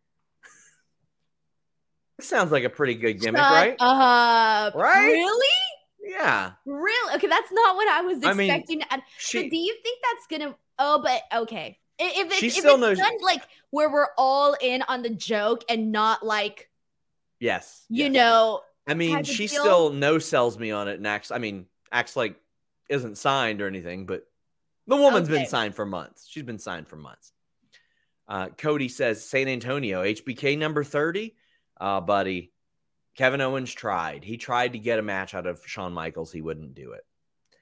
This sounds like a pretty good gimmick, Shut right? up. Right? Really? Yeah. Really? Okay, that's not what I was I mean, expecting. And- she- but do you think that's gonna? Oh, but okay. I- If it's, She if still it's knows- done like where we're all in on the joke and not like Yes. you yes. know. I mean, type of she deal? still no sells me on it and acts. I mean, acts like isn't signed or anything, but the woman's been Okay. signed for months. She's been signed for months. Uh, Cody says San Antonio H B K number thirty, uh, buddy. Kevin Owens tried. He tried to get a match out of Shawn Michaels. He wouldn't do it.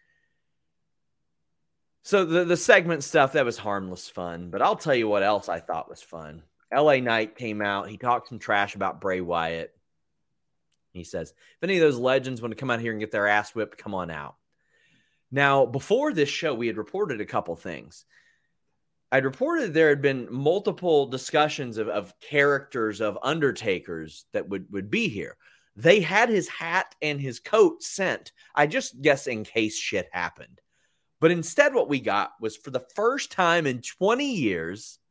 So the, the segment stuff, that was harmless fun. But I'll tell you what else I thought was fun. L A Knight came out. He talked some trash about Bray Wyatt. He says, if any of those legends want to come out here and get their ass whipped, come on out. Now, before this show, we had reported a couple things. I'd reported there had been multiple discussions of, of characters of Undertakers that would, would be here. They had his hat and his coat sent. I just guess in case shit happened. But instead what we got was, for the first time in twenty years,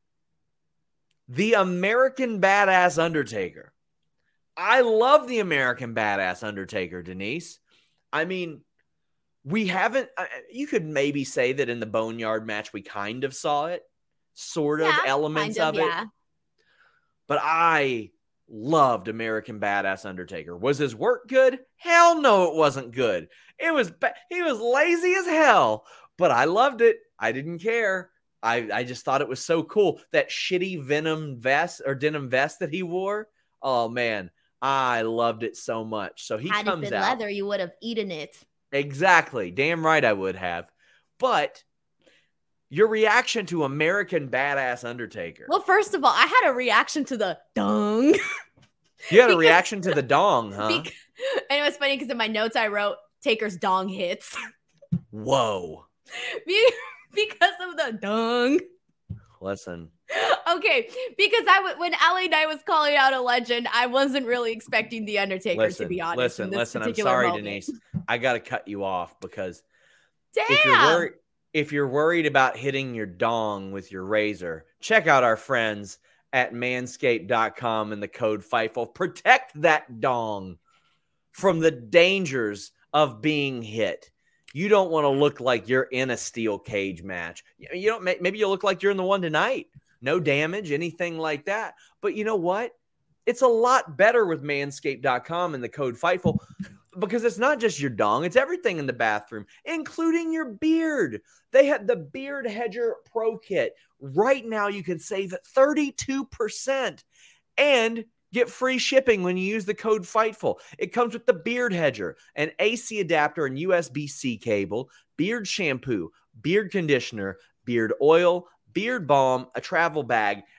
the American Badass Undertaker. I love the American Badass Undertaker, Denise. I mean, we haven't, uh, you could maybe say that in the Boneyard match, we kind of saw it, sort of Yeah, elements kind of, of, it. yeah. But I loved American Badass Undertaker. Was his work good? Hell no, it wasn't good. It was, ba- he was lazy as hell, but I loved it. I didn't care. I, I just thought it was so cool. That shitty Venom vest or denim vest that he wore. Oh man, I loved it so much. So he Had it comes been out. leather, you would have eaten it. Exactly. Damn right I would have. But your reaction to American Badass Undertaker. Well, first of all, I had a reaction to the dung. You had a because- reaction to the dong, huh? Bec- and it was funny because in my notes I wrote Taker's dong hits. Whoa. Be- because of the dung. Listen. Okay, because I w- when L A Knight was calling out a legend, I wasn't really expecting the Undertaker, Listen, to be honest. listen, in this listen. I'm particular sorry, moment. Denise. I got to cut you off because Damn. if you're worried, if you're worried about hitting your dong with your razor, check out our friends at manscaped dot com and the code FIGHTFUL. Protect that dong from the dangers of being hit. You don't want to look like you're in a steel cage match. You don't. Maybe you'll look like you're in the one tonight. No damage, anything like that. But you know what? It's a lot better with manscaped dot com and the code FIGHTFUL, because it's not just your dong. It's everything in the bathroom, including your beard. They have the Beard Hedger Pro Kit. Right now, you can save thirty-two percent and get free shipping when you use the code FIGHTFUL. It comes with the Beard Hedger, an A C adapter and U S B C cable, beard shampoo, beard conditioner, beard oil, beard balm, a travel bag,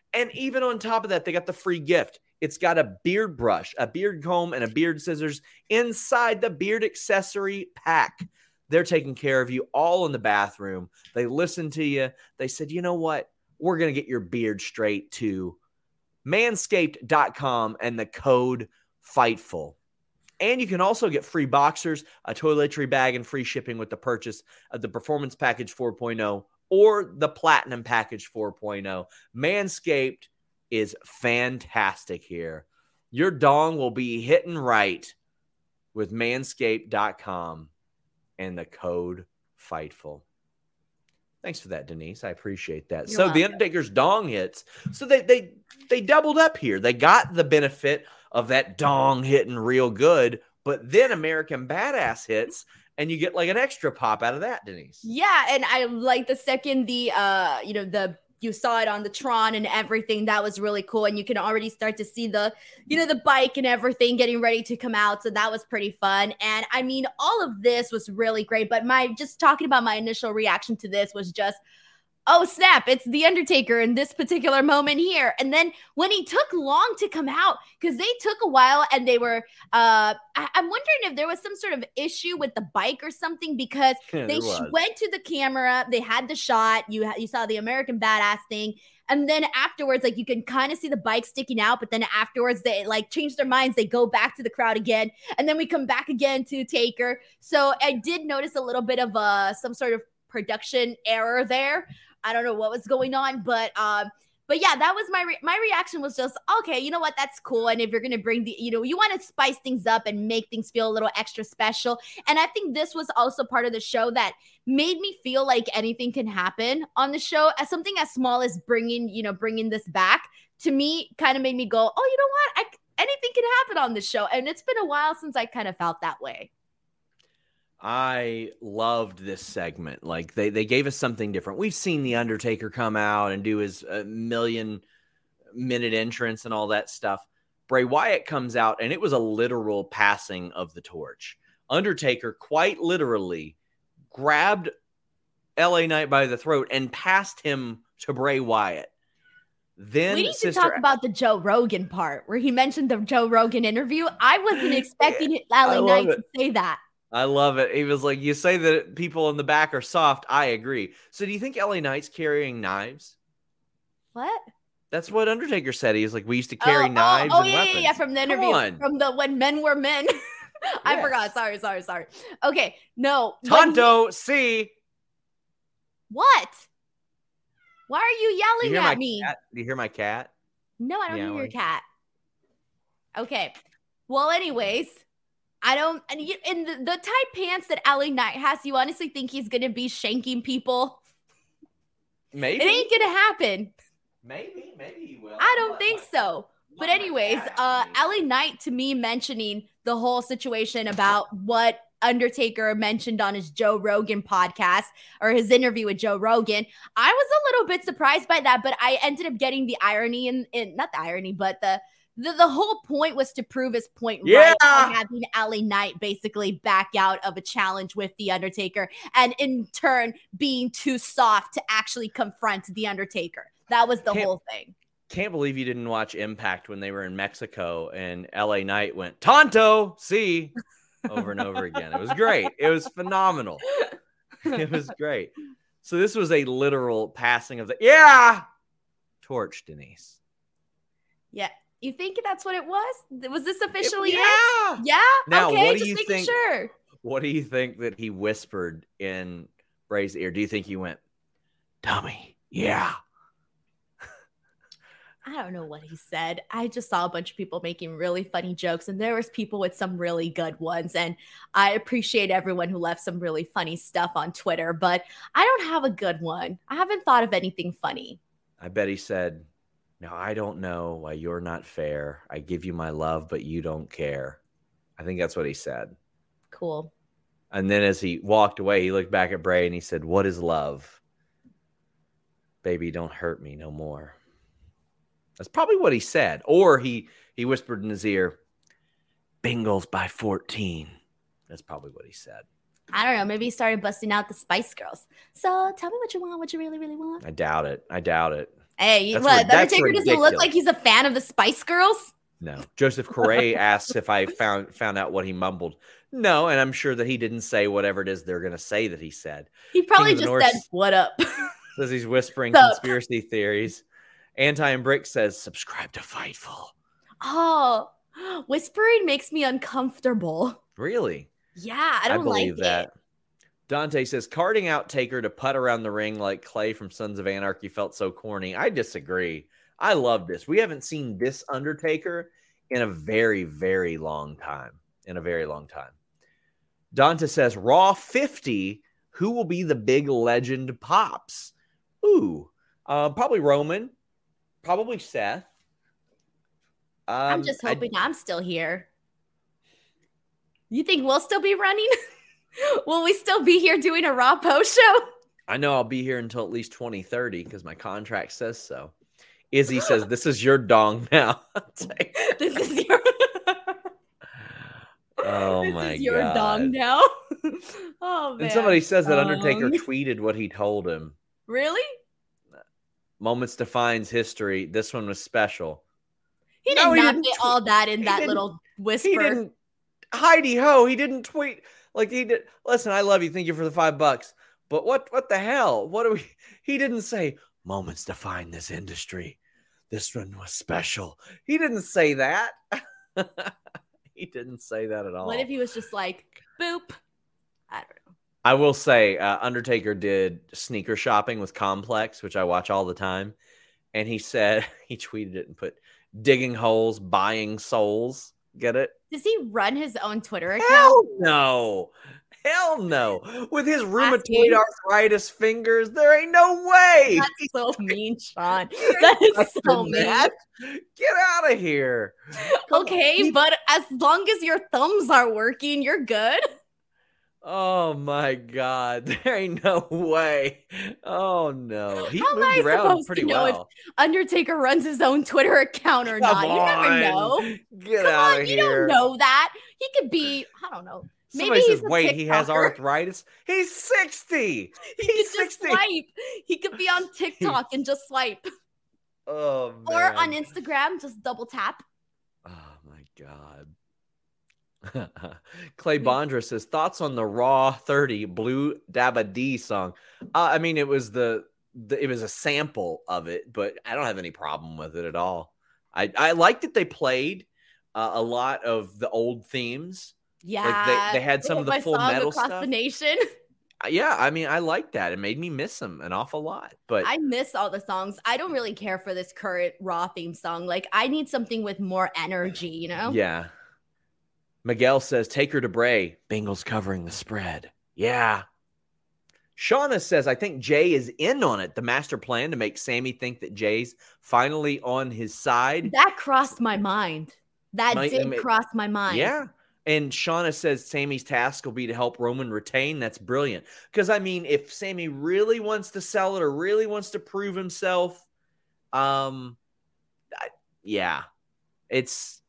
And even on top of that, they got the free gift. It's got a beard brush, a beard comb, and a beard scissors inside the beard accessory pack. They're taking care of you all in the bathroom. They listened to you. They said, you know what? We're going to get your beard straight to manscaped dot com and the code FIGHTFUL. And you can also get free boxers, a toiletry bag, and free shipping with the purchase of the Performance Package four point oh or the Platinum Package four point oh. Manscaped is fantastic here. Your dong will be hitting right with manscaped dot com and the code FIGHTFUL. Thanks for that, Denise. I appreciate that. You're so welcome. the Undertaker's dong hits. So they they they doubled up here. They got the benefit of that dong hitting real good, but then American Badass hits, and you get like an extra pop out of that, Denise. Yeah, and I like the second the uh you know the you saw it on the Tron and everything. That was really cool, and you can already start to see the you know the bike and everything getting ready to come out. So that was pretty fun. And I mean, all of this was really great. But my just talking about my initial reaction to this was just, oh snap, it's The Undertaker in this particular moment here. And then when he took long to come out, because they took a while and they were, uh, I- I'm wondering if there was some sort of issue with the bike or something, because Yeah, they there was. sh- went to the camera, they had the shot, you, ha- you saw the American Badass thing. And then afterwards, like you can kind of see the bike sticking out, but then afterwards they like change their minds. They go back to the crowd again. And then we come back again to Taker. So I did notice a little bit of uh, some sort of production error there. I don't know what was going on, but um, but yeah, that was my re- my reaction was just, okay, you know what, that's cool. And if you're gonna bring the, you know, you want to spice things up and make things feel a little extra special. And I think this was also part of the show that made me feel like anything can happen on the show. As something as small as bringing, you know, bringing this back to me, kind of made me go, oh, you know what, I, anything can happen on this show. And it's been a while since I kind of felt that way. I loved this segment. Like they, they gave us something different. We've seen The Undertaker come out and do his uh, million minute entrance and all that stuff. Bray Wyatt comes out and it was a literal passing of the torch. Undertaker quite literally grabbed L A Knight by the throat and passed him to Bray Wyatt. Then We need Sister to talk about the Joe Rogan part where he mentioned the Joe Rogan interview. I wasn't expecting I L A love Knight it. to say that. I love it. He was like, you say that people in the back are soft. I agree. So do you think L A Knight's carrying knives? What? That's what Undertaker said. He was like, we used to carry oh, knives oh, oh and yeah, weapons. yeah, yeah, from the Come interview, on. from the when men were men. I Yes. forgot. Sorry, sorry, sorry. Okay, no. when he- Tonto, see. what? Why are you Do you yelling hear my at me? cat? Do you hear my cat? No, I don't Yeah, hear your like- cat. Okay. Well, anyways, I don't. And you, in the, the tight pants that L A Knight has, you honestly think he's gonna be shanking people? Maybe. It ain't gonna happen. Maybe. Maybe he will. I don't Let think my- so. But let my anyways, cat uh, be. L A Knight to me mentioning the whole situation about what Undertaker mentioned on his Joe Rogan podcast or his interview with Joe Rogan, I was a little bit surprised by that, but I ended up getting the irony in, in not the irony, but the the, the whole point was to prove his point right Yeah. by having L A Knight basically back out of a challenge with The Undertaker and in turn being too soft to actually confront The Undertaker. That was the Can't- whole thing. Can't believe you didn't watch Impact when they were in Mexico and L A Knight went, Tonto, see, over and over again. It was great. It was phenomenal. It was great. So this was a literal passing of the, yeah, torch, Denise. Yeah. You think that's what it was? Was this officially it? yeah. Yeah? Now, okay, what do just you making think- sure. What do you think that he whispered in Bray's ear? Do you think he went, dummy, yeah? I don't know what he said. I just saw a bunch of people making really funny jokes, and there was people with some really good ones. And I appreciate everyone who left some really funny stuff on Twitter, but I don't have a good one. I haven't thought of anything funny. I bet he said, no, I don't know why you're not fair. I give you my love, but you don't care. I think that's what he said. Cool. And then as he walked away, he looked back at Bray and he said, what is love? Baby, don't hurt me no more. That's probably what he said. Or he, he whispered in his ear, Bengals by fourteen. That's probably what he said. I don't know. Maybe he started busting out the Spice Girls. So tell me what you want, what you really, really want. I doubt it. I doubt it. Hey, That's what? ri- that's Undertaker doesn't look ridiculous. like he's a fan of the Spice Girls? No. Joseph Correa asks if I found found out what he mumbled. No, and I'm sure that he didn't say whatever it is they're going to say that he said. He probably King of the just North said, "What up?" says he's whispering Sup? conspiracy theories. Anti and Brick says, subscribe to Fightful. Oh, whispering makes me uncomfortable. Really? Yeah, I don't believe like that. it. Dante says, carding out Taker to putt around the ring like Clay from Sons of Anarchy felt so corny. I disagree. I love this. We haven't seen this Undertaker in a very, very long time. In a very long time. Dante says, Raw fifty, who will be the big legend pops? Ooh, uh, probably Roman. Probably Seth. Um, I'm just I- hoping I'm still here. You think we'll still be running? Will we still be here doing a Raw post show? I know I'll be here until at least twenty thirty because my contract says so. Izzy says, this is your dong now. This is your Oh this my is your God. dong now. Oh man. And somebody says that Undertaker Um, tweeted what he told him. Really? Moments defines history. This one was special. He No, did he not didn't get tweet- all that in he that didn't- little whisper. He didn't. Heidi ho! He didn't tweet like he did. Listen, I love you. Thank you for the five bucks. But what? What the hell? What do we? He didn't say moments define this industry. This one was special. He didn't say that. He didn't say that at all. What if he was just like, boop? I don't know. I will say, uh, Undertaker did sneaker shopping with Complex, which I watch all the time, and he said he tweeted it and put digging holes, buying souls. Get it? Does he run his own Twitter account? Hell no. Hell no. With his rheumatoid arthritis fingers, there ain't no way. That's so mean, Sean. He That ain't is so touching mean. that. Get out of here. Okay, but as long as your thumbs are working, you're good. Oh my God. There ain't no way. Oh no. He How am moved I around supposed pretty to know if well. Undertaker runs his own Twitter account or Come not? You never on. know. Get Come out on, of you here. don't know that. He could be, I don't know. Maybe Somebody he's says, a wait, he has TikToker. arthritis. He's sixty. He He's could just sixty. swipe. He could be on TikTok and just swipe. Oh, man. Or on Instagram, just double tap. Oh, my God. Clay Bondra says, thoughts on the Raw thirty Blue Dabba D song? Uh, I mean, it was the, the it was a sample of it, but I don't have any problem with it at all. I, I liked that they played uh, a lot of the old themes. Yeah. they, they had some hit of the my Full song Metal across stuff. the nation. Yeah, I mean, I liked that. It made me miss them an awful lot. But I miss all the songs. I don't really care for this current Raw theme song. Like, I need something with more energy, you know? yeah. Miguel says, Taker to Bray. Bengals covering the spread. Yeah. Shauna says, I think Jay is in on it. The master plan to make Sammy think that Jay's finally on his side. That crossed my mind. That Might- did might- cross my mind. Yeah. And Shauna says Sammy's task will be to help Roman retain. That's brilliant. Because, I mean, if Sammy really wants to sell it or really wants to prove himself, um, I, yeah, it's,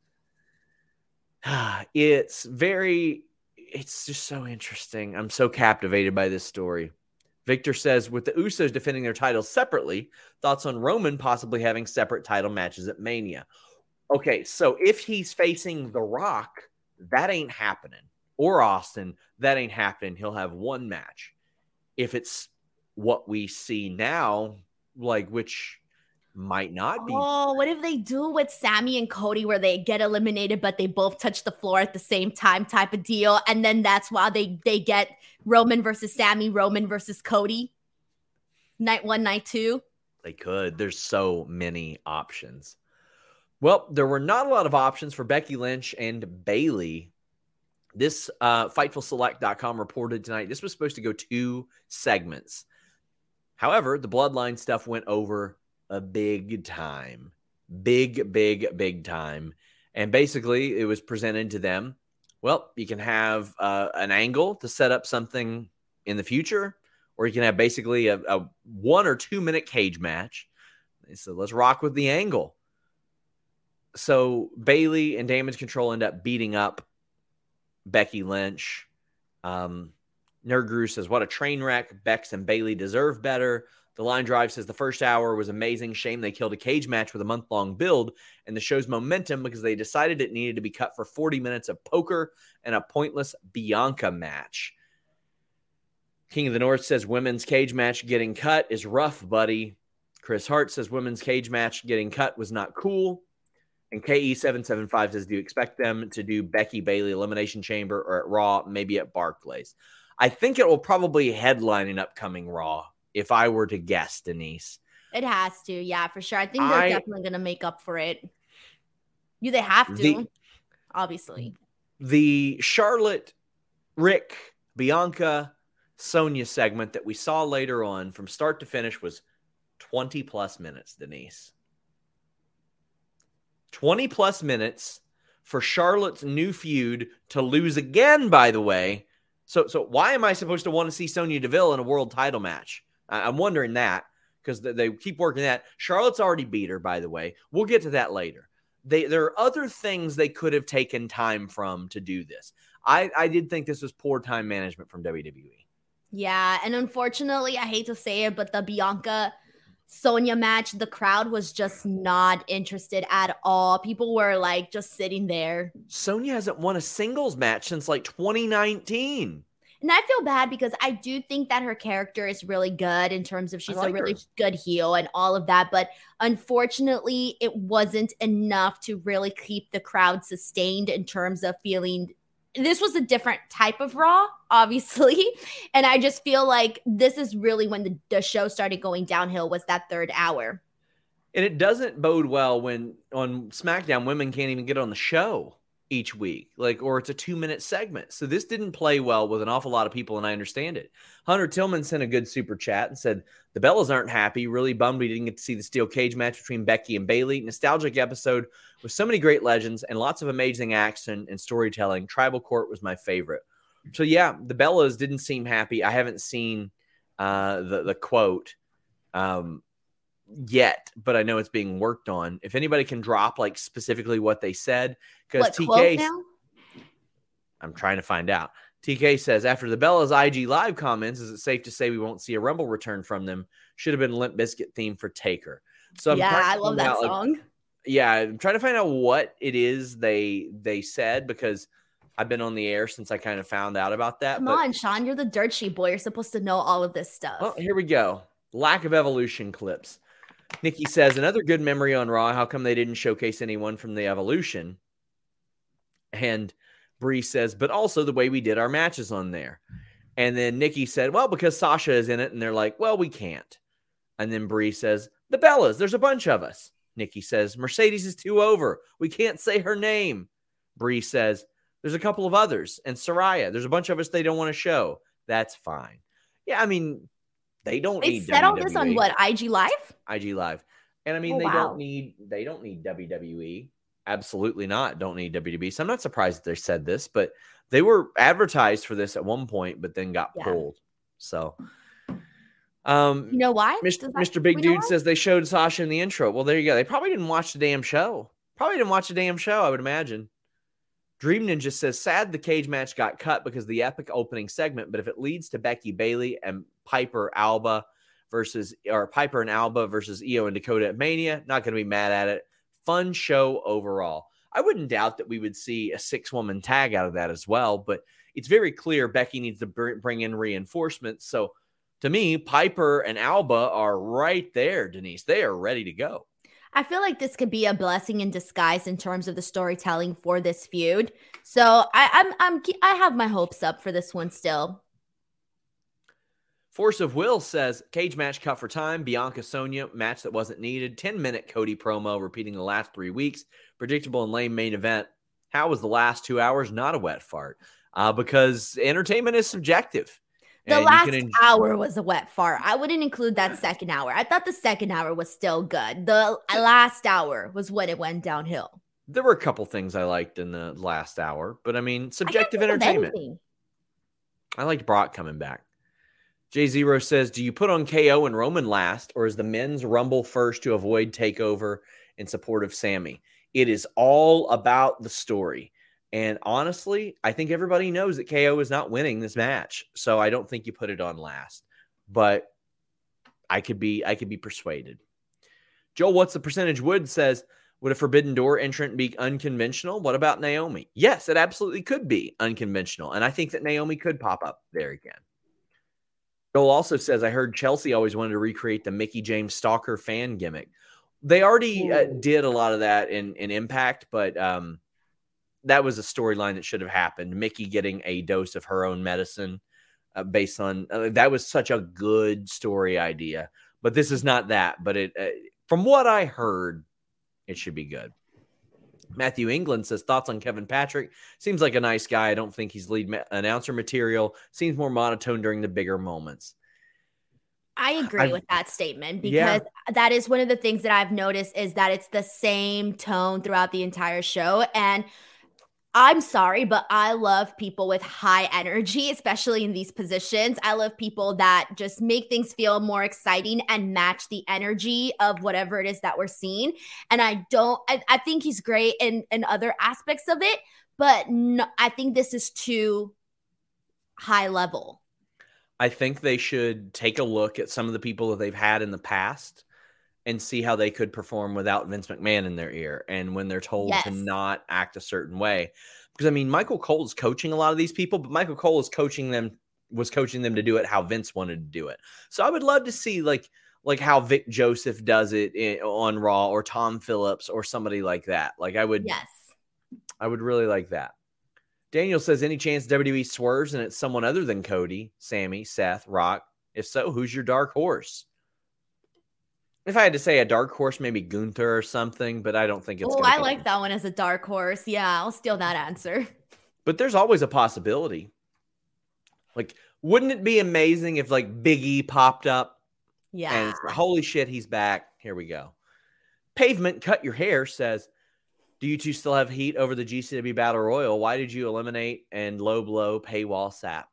it's very, it's just so interesting. I'm so captivated by this story. Victor says, with the Usos defending their titles separately, thoughts on Roman possibly having separate title matches at Mania. Okay, so if he's facing The Rock, that ain't happening. Or Austin, that ain't happening. He'll have one match. If it's what we see now, like, which might not be. Oh, what if they do with Sammy and Cody where they get eliminated, but they both touch the floor at the same time type of deal? And then that's why they, they get Roman versus Sammy, Roman versus Cody. Night one, night two. They could. There's so many options. Well, there were not a lot of options for Becky Lynch and Bayley. This uh, Fightful Select dot com reported tonight this was supposed to go two segments. However, the Bloodline stuff went over a big time. Big, big, big time. And basically, it was presented to them. Well, you can have uh, an angle to set up something in the future, or you can have basically a, a one or two minute cage match. They said, let's rock with the angle. So Bayley and Damage Control end up beating up Becky Lynch. Um, Nerd Guru says, what a train wreck. Bex and Bayley deserve better. The Line Drive says the first hour was amazing. Shame they killed a cage match with a month-long build and the show's momentum because they decided it needed to be cut for forty minutes of poker and a pointless Bianca match. King of the North says women's cage match getting cut is rough, buddy. Chris Hart says women's cage match getting cut was not cool. And K E seven seven five says, do you expect them to do Becky Bayley Elimination Chamber or at Raw, maybe at Barclays? I think it will probably headline an upcoming Raw, if I were to guess, Denise. It has to, yeah, for sure. I think they're I, definitely going to make up for it. You, they have to, the, obviously. The Charlotte, Rick, Bianca, Sonya segment that we saw later on from start to finish was twenty plus minutes, Denise. twenty plus minutes for Charlotte's new feud to lose again, by the way. So, so why am I supposed to want to see Sonya Deville in a world title match? I, I'm wondering that because they, they keep working that. Charlotte's already beat her, by the way. We'll get to that later. They, there are other things they could have taken time from to do this. I, I did think this was poor time management from W W E. Yeah, and unfortunately, I hate to say it, but the Bianca Sonya match, the crowd was just not interested at all. People were like just sitting there. Sonya hasn't won a singles match since like twenty nineteen. And I feel bad because I do think that her character is really good in terms of she's like a really her. good heel and all of that. But unfortunately, it wasn't enough to really keep the crowd sustained in terms of feeling. This was a different type of Raw, obviously. And I just feel like this is really when the, the show started going downhill, was that third hour. And it doesn't bode well when on SmackDown, women can't even get on the show each week, like, or it's a two minute segment. So this didn't play well with an awful lot of people. And I understand it. Hunter Tillman sent a good super chat and said, the Bellas aren't happy. Really bummed we didn't get to see the steel cage match between Becky and Bayley. Nostalgic episode with so many great legends and lots of amazing action and storytelling. Tribal Court was my favorite. So yeah, the Bellas didn't seem happy. I haven't seen uh, the, the quote um, yet, but I know it's being worked on. If anybody can drop like specifically what they said, because T K, I'm trying to find out. T K says, after the Bellas I G Live comments, is it safe to say we won't see a Rumble return from them? Should have been Limp Bizkit theme for Taker. So I'm yeah, I love that out, song. Like, yeah, I'm trying to find out what it is they they said, because I've been on the air since I kind of found out about that. Come but, on, Sean, you're the dirt sheet boy. You're supposed to know all of this stuff. Well, here we go. Lack of Evolution clips. Nikki says, another good memory on Raw. How come they didn't showcase anyone from the Evolution? And Bree says, but also the way we did our matches on there. And then Nikki said, well, because Sasha is in it. And they're like, well, we can't. And then Bree says, the Bellas, there's a bunch of us. Nikki says, Mercedes is too over. We can't say her name. Bree says, there's a couple of others. And Saraya, there's a bunch of us they don't want to show. That's fine. Yeah, I mean, they don't they need said all W W E. this on what, I G Live? I G Live. And I mean, oh, they wow. don't need they don't need W W E. Absolutely not. Don't need W W E. So I'm not surprised that they said this, but they were advertised for this at one point, but then got yeah. pulled. So, um, you know why? Mister That, Mister Big Dude says they showed Sasha in the intro. Well, there you go. They probably didn't watch the damn show. Probably didn't watch the damn show, I would imagine. Dream Ninja says, sad the cage match got cut because of the epic opening segment, but if it leads to Becky Bayley and Piper Alba versus, or Piper and Alba versus Io and Dakota at Mania, not going to be mad at it. Fun show overall. I wouldn't doubt that we would see a six-woman tag out of that as well, but it's very clear Becky needs to bring in reinforcements. So to me, Piper and Alba are right there, Denise. They are ready to go. I feel like this could be a blessing in disguise in terms of the storytelling for this feud. So I, I'm, I'm, I have my hopes up for this one still. Force of Will says, cage match cut for time. Bianca Sonya match that wasn't needed. ten minute Cody promo repeating the last three weeks. Predictable and lame main event. How was the last two hours not a wet fart? Uh, because entertainment is subjective. The and last enjoy- hour was a wet fart. I wouldn't include that second hour. I thought the second hour was still good. The last hour was when it went downhill. There were a couple things I liked in the last hour, but I mean, subjective I entertainment. I liked Brock coming back. J Zero says, do you put on K O and Roman last, or is the men's Rumble first to avoid takeover in support of Sammy? It is all about the story. And honestly, I think everybody knows that K O is not winning this match. So I don't think you put it on last. But I could be I could be persuaded. Joel, what's the percentage? Wood says, would a Forbidden Door entrant be unconventional? What about Naomi? Yes, it absolutely could be unconventional. And I think that Naomi could pop up there again. Joel also says, I heard Chelsea always wanted to recreate the Mickie James Stalker fan gimmick. They already uh, did a lot of that in, in Impact, but um, that was a storyline that should have happened. Mickie getting a dose of her own medicine uh, based on uh, that was such a good story idea. But this is not that. But it, uh, from what I heard, it should be good. Matthew England says, thoughts on Kevin Patrick? Seems like a nice guy. I don't think he's lead ma- announcer material. Seems more monotone during the bigger moments. I agree I've, with that statement because yeah. that is one of the things that I've noticed is that it's the same tone throughout the entire show. And I'm sorry, but I love people with high energy, especially in these positions. I love people that just make things feel more exciting and match the energy of whatever it is that we're seeing. And I don't, I, I think he's great in, in other aspects of it, but no, I think this is too high level. I think they should take a look at some of the people that they've had in the past and see how they could perform without Vince McMahon in their ear. And when they're told yes. to not act a certain way, because I mean, Michael Cole is coaching a lot of these people, but Michael Cole is coaching them, was coaching them to do it how Vince wanted to do it. So I would love to see like, like how Vic Joseph does it in, on Raw, or Tom Phillips or somebody like that. Like I would, yes, I would really like that. Daniel says, any chance W W E swerves and it's someone other than Cody, Sammy, Seth, Rock? If so, who's your dark horse? If I had to say a dark horse, maybe Gunther or something, but I don't think it's. Oh, I like that one as a dark horse. Yeah, I'll steal that answer. But there's always a possibility. Like, wouldn't it be amazing if like Big E popped up? Yeah. And holy shit, he's back. Here we go. Pavement Cut Your Hair says, do you two still have heat over the G C W Battle Royal? Why did you eliminate and low blow paywall sap?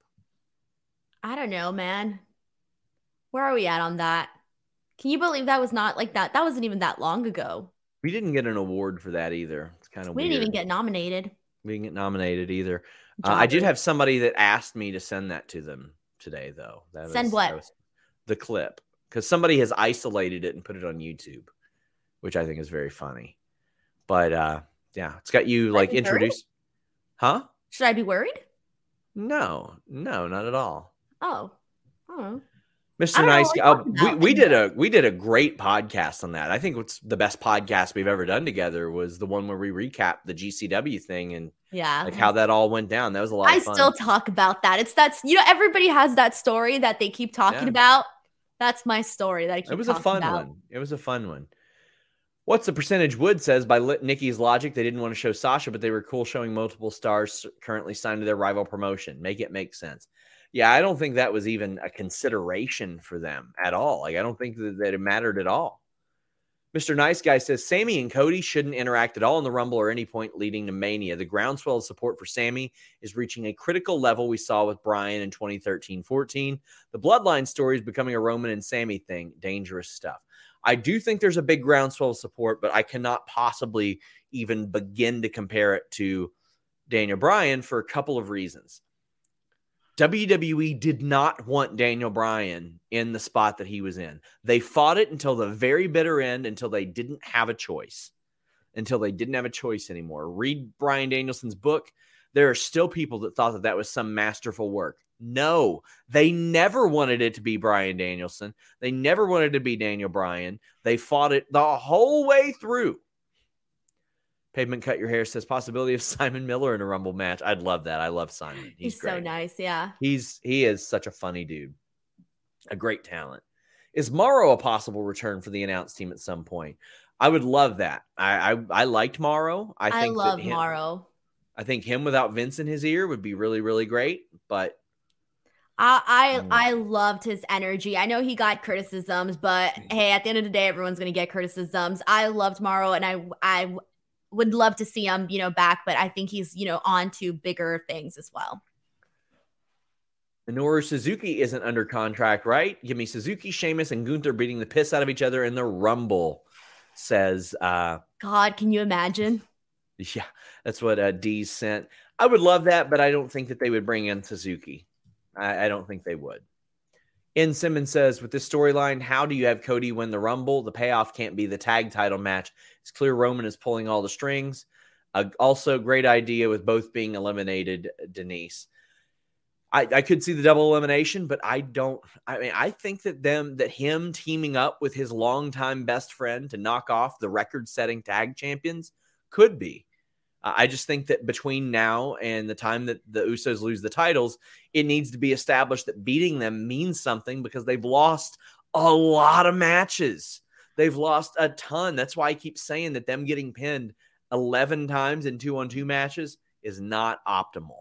I don't know, man. Where are we at on that? Can you believe that was not like that? That wasn't even that long ago. We didn't get an award for that either. It's kind of we weird. didn't even get nominated. We didn't get nominated either. Uh, I did have somebody that asked me to send that to them today, though. That send was, what? That was the clip. Because somebody has isolated it and put it on YouTube, which I think is very funny. But uh, yeah, it's got you Should like introduced. Huh? Should I be worried? No, no, not at all. Oh, oh. Mister Nice Guy, oh, we, we did a we did a great podcast on that. I think what's the best podcast we've ever done together was the one where we recapped the G C W thing and yeah, like how that all went down. That was a lot I of fun. I still talk about that. It's that's you know everybody has that story that they keep talking yeah. about. That's my story that I keep. It was talking a fun about. one. It was a fun one. What's the percentage? Wood says by Nikki's logic, they didn't want to show Sasha, but they were cool showing multiple stars currently signed to their rival promotion. Make it make sense. Yeah, I don't think that was even a consideration for them at all. Like, I don't think that, that it mattered at all. Mister Nice Guy says, Sammy and Cody shouldn't interact at all in the Rumble or any point leading to Mania. The groundswell of support for Sammy is reaching a critical level we saw with Bryan in twenty thirteen fourteen. The Bloodline story is becoming a Roman and Sammy thing. Dangerous stuff. I do think there's a big groundswell of support, but I cannot possibly even begin to compare it to Daniel Bryan for a couple of reasons. W W E did not want Daniel Bryan in the spot that he was in. They fought it until the very bitter end, until they didn't have a choice, until they didn't have a choice anymore. Read Bryan Danielson's book. There are still people that thought that that was some masterful work. No, they never wanted it to be Bryan Danielson. They never wanted it to be Daniel Bryan. They fought it the whole way through. Pavement Cut Your Hair says possibility of Simon Miller in a Rumble match. I'd love that. I love Simon. He's, He's great. so nice. Yeah. He's he is such a funny dude. A great talent. Is Morrow a possible return for the announced team at some point? I would love that. I I, I liked Morrow. I think I love that him, Morrow. I think him without Vince in his ear would be really, really great. But I I, I loved his energy. I know he got criticisms, but hey, at the end of the day, everyone's gonna get criticisms. I loved Morrow, and I I would love to see him, you know, back, but I think he's, you know, on to bigger things as well. Minoru Suzuki isn't under contract, right? Give me Suzuki, Sheamus, and Gunther beating the piss out of each other in the Rumble, says. Uh, God, can you imagine? Yeah, that's what uh, D sent. I would love that, but I don't think that they would bring in Suzuki. I, I don't think they would. Ian Simmons says, with this storyline, how do you have Cody win the Rumble? The payoff can't be the tag title match. It's clear Roman is pulling all the strings. Uh, also, great idea with both being eliminated, Denise. I, I could see the double elimination, but I don't. I mean, I think that them that him teaming up with his longtime best friend to knock off the record-setting tag champions could be. Uh, I just think that between now and the time that the Usos lose the titles, it needs to be established that beating them means something because they've lost a lot of matches. They've lost a ton. That's why I keep saying that them getting pinned eleven times in two-on-two matches is not optimal.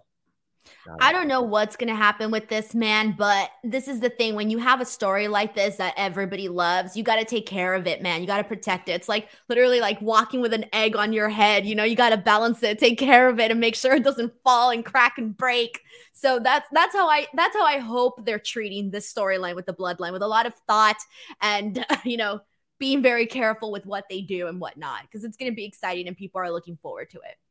I don't know what's going to happen with this, man, but this is the thing. When you have a story like this that everybody loves, you got to take care of it, man. You got to protect it. It's like literally like walking with an egg on your head. You know, you got to balance it, take care of it, and make sure it doesn't fall and crack and break. So that's that's how I that's how I hope they're treating this storyline with the bloodline, with a lot of thought and, you know, being very careful with what they do and whatnot, because it's going to be exciting and people are looking forward to it.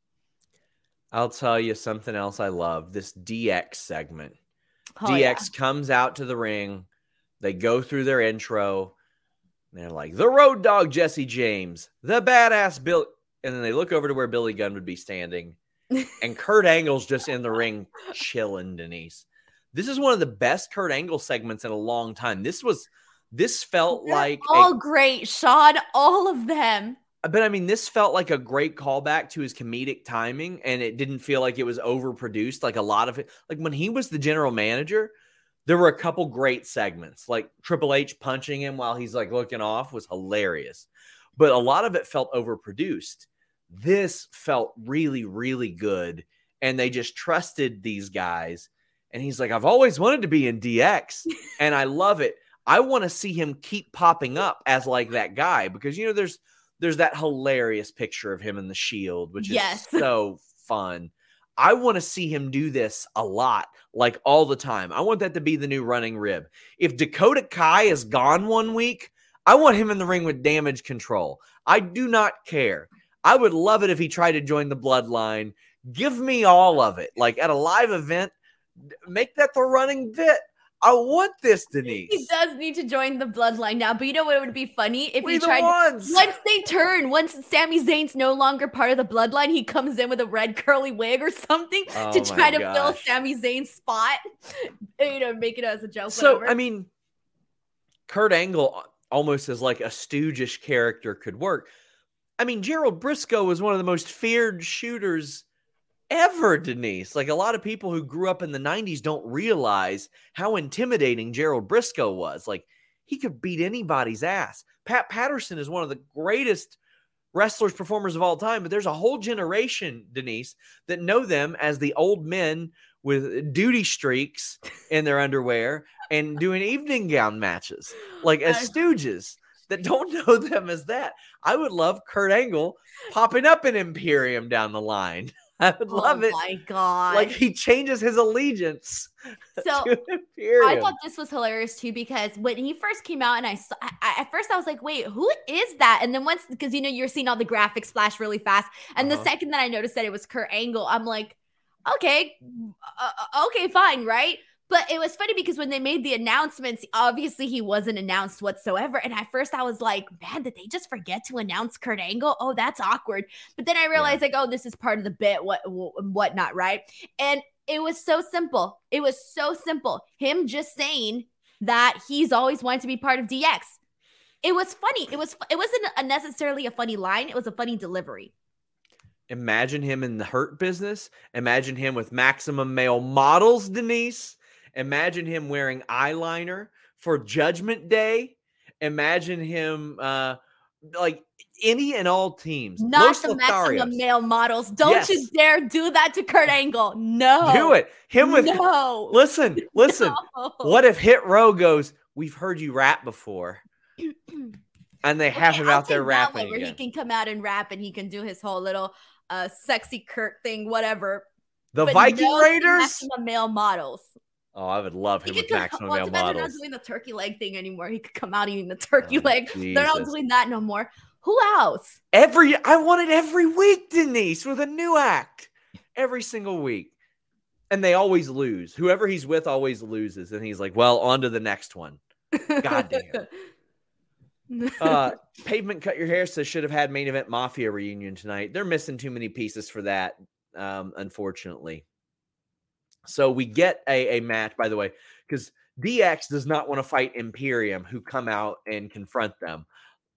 I'll tell you something else I love. This D X segment. Oh, D X yeah. comes out to the ring. They go through their intro. And they're like, the Road Dogg Jesse James, the badass Bill. And then they look over to where Billy Gunn would be standing. And Kurt Angle's just in the ring chilling, Denise. This is one of the best Kurt Angle segments in a long time. This was, this felt They're like all a, great, Sean. All of them. But I mean, this felt like a great callback to his comedic timing, and it didn't feel like it was overproduced. Like a lot of it, like when he was the general manager, there were a couple great segments, like Triple H punching him while he's like looking off was hilarious. But a lot of it felt overproduced. This felt really, really good, and they just trusted these guys. And he's like, I've always wanted to be in D X, and I love it. I want to see him keep popping up as like that guy because, you know, there's There's that hilarious picture of him in the Shield, which is yes. so fun. I want to see him do this a lot, like all the time. I want that to be the new running rib. If Dakota Kai is gone one week, I want him in the ring with Damage Control. I do not care. I would love it if he tried to join the Bloodline. Give me all of it. Like at a live event, make that the running bit. I want this, Denise. He does need to join the Bloodline now, but you know what would be funny? If we he the tried ones. once they turn, once Sami Zayn's no longer part of the Bloodline, he comes in with a red curly wig or something Oh to try my to fill gosh. Sami Zayn's spot. You know, make it as a joke. So, whatever. I mean, Kurt Angle almost as like a stoogish character could work. I mean, Gerald Briscoe was one of the most feared shooters ever, Denise. Like a lot of people who grew up in the nineties don't realize how intimidating Gerald Briscoe was. Like he could beat anybody's ass. Pat Patterson is one of the greatest wrestlers, performers of all time, but there's a whole generation, Denise, that know them as the old men with duty streaks in their underwear and doing evening gown matches, like as stooges that don't know them as that. I would love Kurt Angle popping up in Imperium down the line. I would love oh it. my God. Like he changes his allegiance So to Imperium. I thought this was hilarious too, because when he first came out and I saw, I, at first I was like, wait, who is that? And then once, because you know, you're seeing all the graphics flash really fast. And Uh-huh. the second that I noticed that it was Kurt Angle, I'm like, okay, uh, okay, fine, right? But it was funny because when they made the announcements, obviously he wasn't announced whatsoever. And at first I was like, man, did they just forget to announce Kurt Angle? Oh, that's awkward. But then I realized like, oh, this is part of the bit, what, whatnot, right? And it was so simple. It was so simple. Him just saying that he's always wanted to be part of D X. It was funny. It was, it wasn't a necessarily a funny line. It was a funny delivery. Imagine him in the Hurt Business. Imagine him with Maximum Male Models, Denise. Imagine him wearing eyeliner for Judgment Day. Imagine him uh, like any and all teams. Not Los the Lotharios. Maximum Male Models. Don't Yes. you dare do that to Kurt Angle. No. Do it. Him with no. Listen, listen. No. What if Hit Row goes, we've heard you rap before. And they have Okay, him I'll out there take that one rapping where again. he can come out and rap and he can do his whole little uh sexy Kurt thing, whatever. The But Viking no to Raiders? Maximum Male Models. Oh, I would love He him could with come, Maximum well, Male too bad they're not Models. doing the turkey leg thing anymore. He could come out eating the turkey Oh, leg. They're not Jesus. doing that no more. Who else? Every I want it every week, Denise, with a new act. Every single week. And they always lose. Whoever he's with always loses. And he's like, well, on to the next one. God damn. uh, Pavement Cut Your Hair says should have had Main Event Mafia reunion tonight. They're missing too many pieces for that, um, unfortunately. So we get a, a match, by the way, because D X does not want to fight Imperium, who come out and confront them.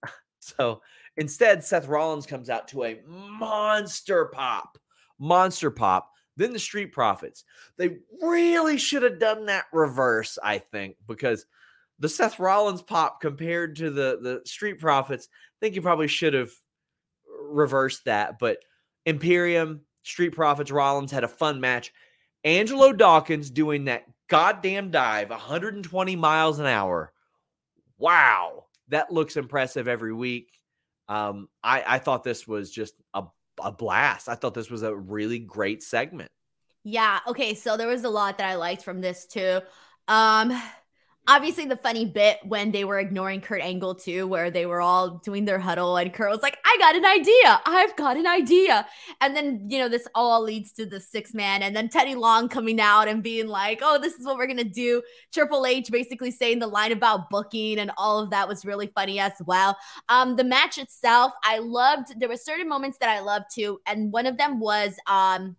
So instead, Seth Rollins comes out to a monster pop. Monster pop. Then the Street Profits. They really should have done that reverse, I think, because the Seth Rollins pop compared to the, the Street Profits, I think you probably should have reversed that. But Imperium, Street Profits, Rollins had a fun match. Angelo Dawkins doing that goddamn dive, one hundred twenty miles an hour. Wow. That looks impressive every week. Um, I, I thought this was just a a blast. I thought this was a really great segment. Yeah. Okay. So there was a lot that I liked from this too. Um, obviously the funny bit when they were ignoring Kurt Angle too, where they were all doing their huddle and Kurt was like, I got an idea. I've got an idea. And then, you know, this all leads to the six man and then Teddy Long coming out and being like, oh, this is what we're going to do. Triple H basically saying the line about booking and all of that was really funny as well. Um, the match itself, I loved, there were certain moments that I loved too. And one of them was um,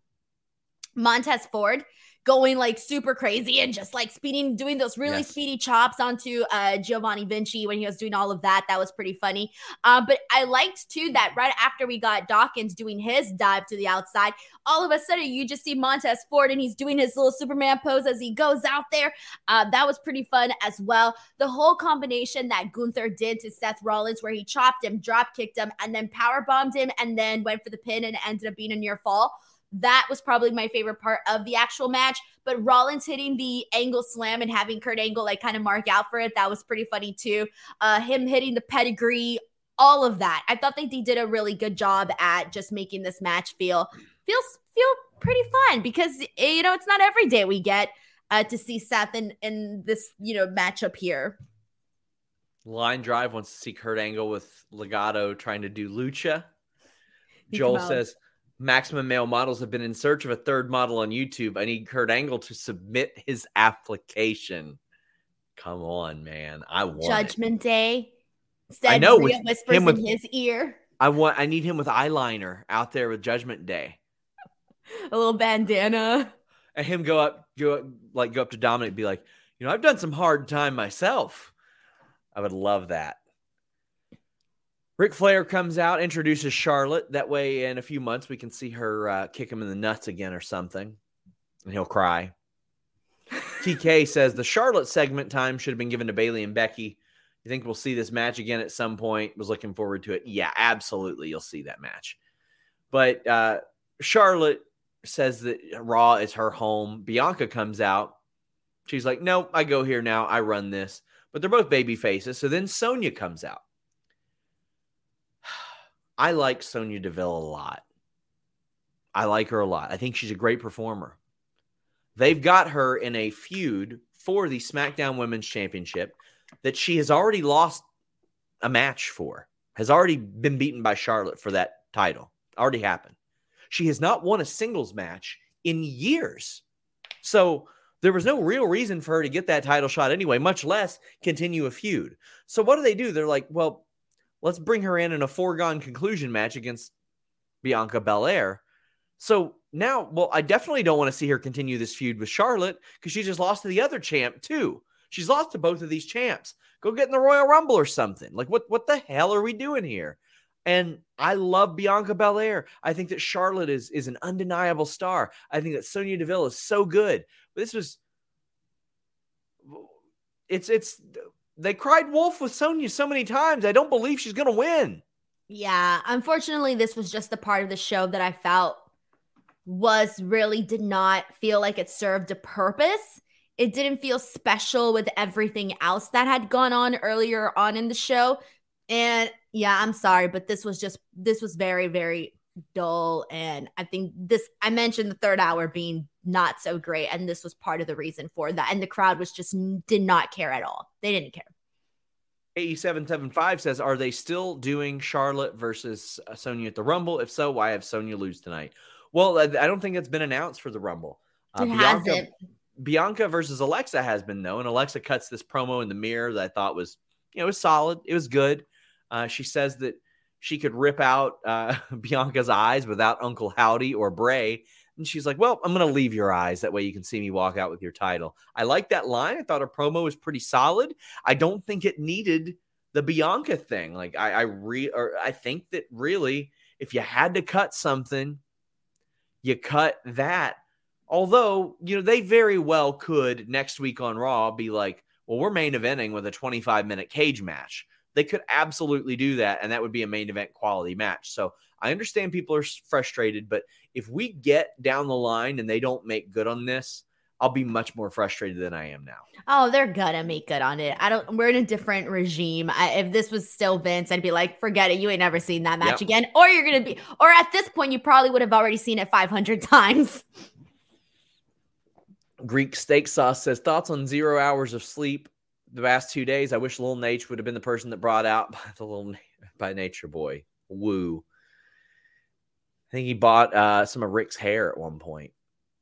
Montez Ford going like super crazy and just like speeding, doing those really yes. speedy chops onto uh, Giovanni Vinci when he was doing all of that. That was pretty funny. Uh, but I liked too that right after we got Dawkins doing his dive to the outside, all of a sudden you just see Montez Ford and he's doing his little Superman pose as he goes out there. Uh, that was pretty fun as well. The whole combination that Gunther did to Seth Rollins where he chopped him, drop kicked him, and then power bombed him and then went for the pin and ended up being a near fall. That was probably my favorite part of the actual match. But Rollins hitting the angle slam and having Kurt Angle like kind of mark out for it, that was pretty funny too. Uh, him hitting the pedigree, all of that. I thought they did a really good job at just making this match feel feels feel pretty fun because, you know, it's not every day we get uh, to see Seth in, in this, you know, matchup here. Line Drive wants to see Kurt Angle with Legato trying to do lucha. Joel says, Maximum Male Models have been in search of a third model on YouTube. I need Kurt Angle to submit his application. Come on, man. I want Judgment it. Day. Said I know. With, whispers him with, in his ear. I want. I need him with eyeliner out there with Judgment Day. A little bandana. And him go up, go up, like go up to Dominic and be like, you know, I've done some hard time myself. I would love that. Ric Flair comes out, introduces Charlotte. That way, in a few months, we can see her uh, kick him in the nuts again or something, and he'll cry. T K says the Charlotte segment time should have been given to Bayley and Becky. You think we'll see this match again at some point? Was looking forward to it. Yeah, absolutely, you'll see that match. But uh, Charlotte says that Raw is her home. Bianca comes out. She's like, no, I go here now. I run this. But they're both baby faces. So then Sonya comes out. I like Sonya Deville a lot. I like her a lot. I think she's a great performer. They've got her in a feud for the SmackDown Women's Championship that she has already lost a match for, has already been beaten by Charlotte for that title. Already happened. She has not won a singles match in years. So there was no real reason for her to get that title shot anyway, much less continue a feud. So what do they do? They're like, well, let's bring her in in a foregone conclusion match against Bianca Belair. So now, well, I definitely don't want to see her continue this feud with Charlotte because she just lost to the other champ too. She's lost to both of these champs. Go get in the Royal Rumble or something. Like, what, what the hell are we doing here? And I love Bianca Belair. I think that Charlotte is, is an undeniable star. I think that Sonya Deville is so good. But this was, it's, it's, they cried wolf with Sonya so many times. I don't believe she's going to win. Yeah. Unfortunately, this was just the part of the show that I felt was really did not feel like it served a purpose. It didn't feel special with everything else that had gone on earlier on in the show. And yeah, I'm sorry, but this was just, this was very, very dull. And I think this, I mentioned the third hour being not so great. And this was part of the reason for that. And the crowd was just, did not care at all. They didn't care. A E seven seven five says, are they still doing Charlotte versus Sonya at the Rumble? If so, why have Sonya lose tonight? Well, I don't think it's been announced for the Rumble. Uh, It Bianca, hasn't. Bianca versus Alexa has been though, and Alexa cuts this promo in the mirror that I thought was, you know, it was solid. It was good. Uh, she says that she could rip out uh, Bianca's eyes without Uncle Howdy or Bray. And she's like, well, I'm going to leave your eyes. That way you can see me walk out with your title. I like that line. I thought her promo was pretty solid. I don't think it needed the Bianca thing. Like I, I re or I think that really, if you had to cut something, you cut that. Although, you know, they very well could next week on Raw be like, well, we're main eventing with a twenty-five minute cage match. They could absolutely do that, and that would be a main event quality match. So I understand people are frustrated, but if we get down the line and they don't make good on this, I'll be much more frustrated than I am now. Oh, they're gonna make good on it. I don't. We're in a different regime. I, if this was still Vince, I'd be like, forget it. You ain't never seen that match Yep. again. Or you're gonna be. Or at this point, you probably would have already seen it five hundred times. Greek Steak Sauce says, thoughts on zero hours of sleep the past two days? I wish Lil Nate would have been the person that brought out by the little by Nature Boy. Woo. I think he bought uh, some of Rick's hair at one point.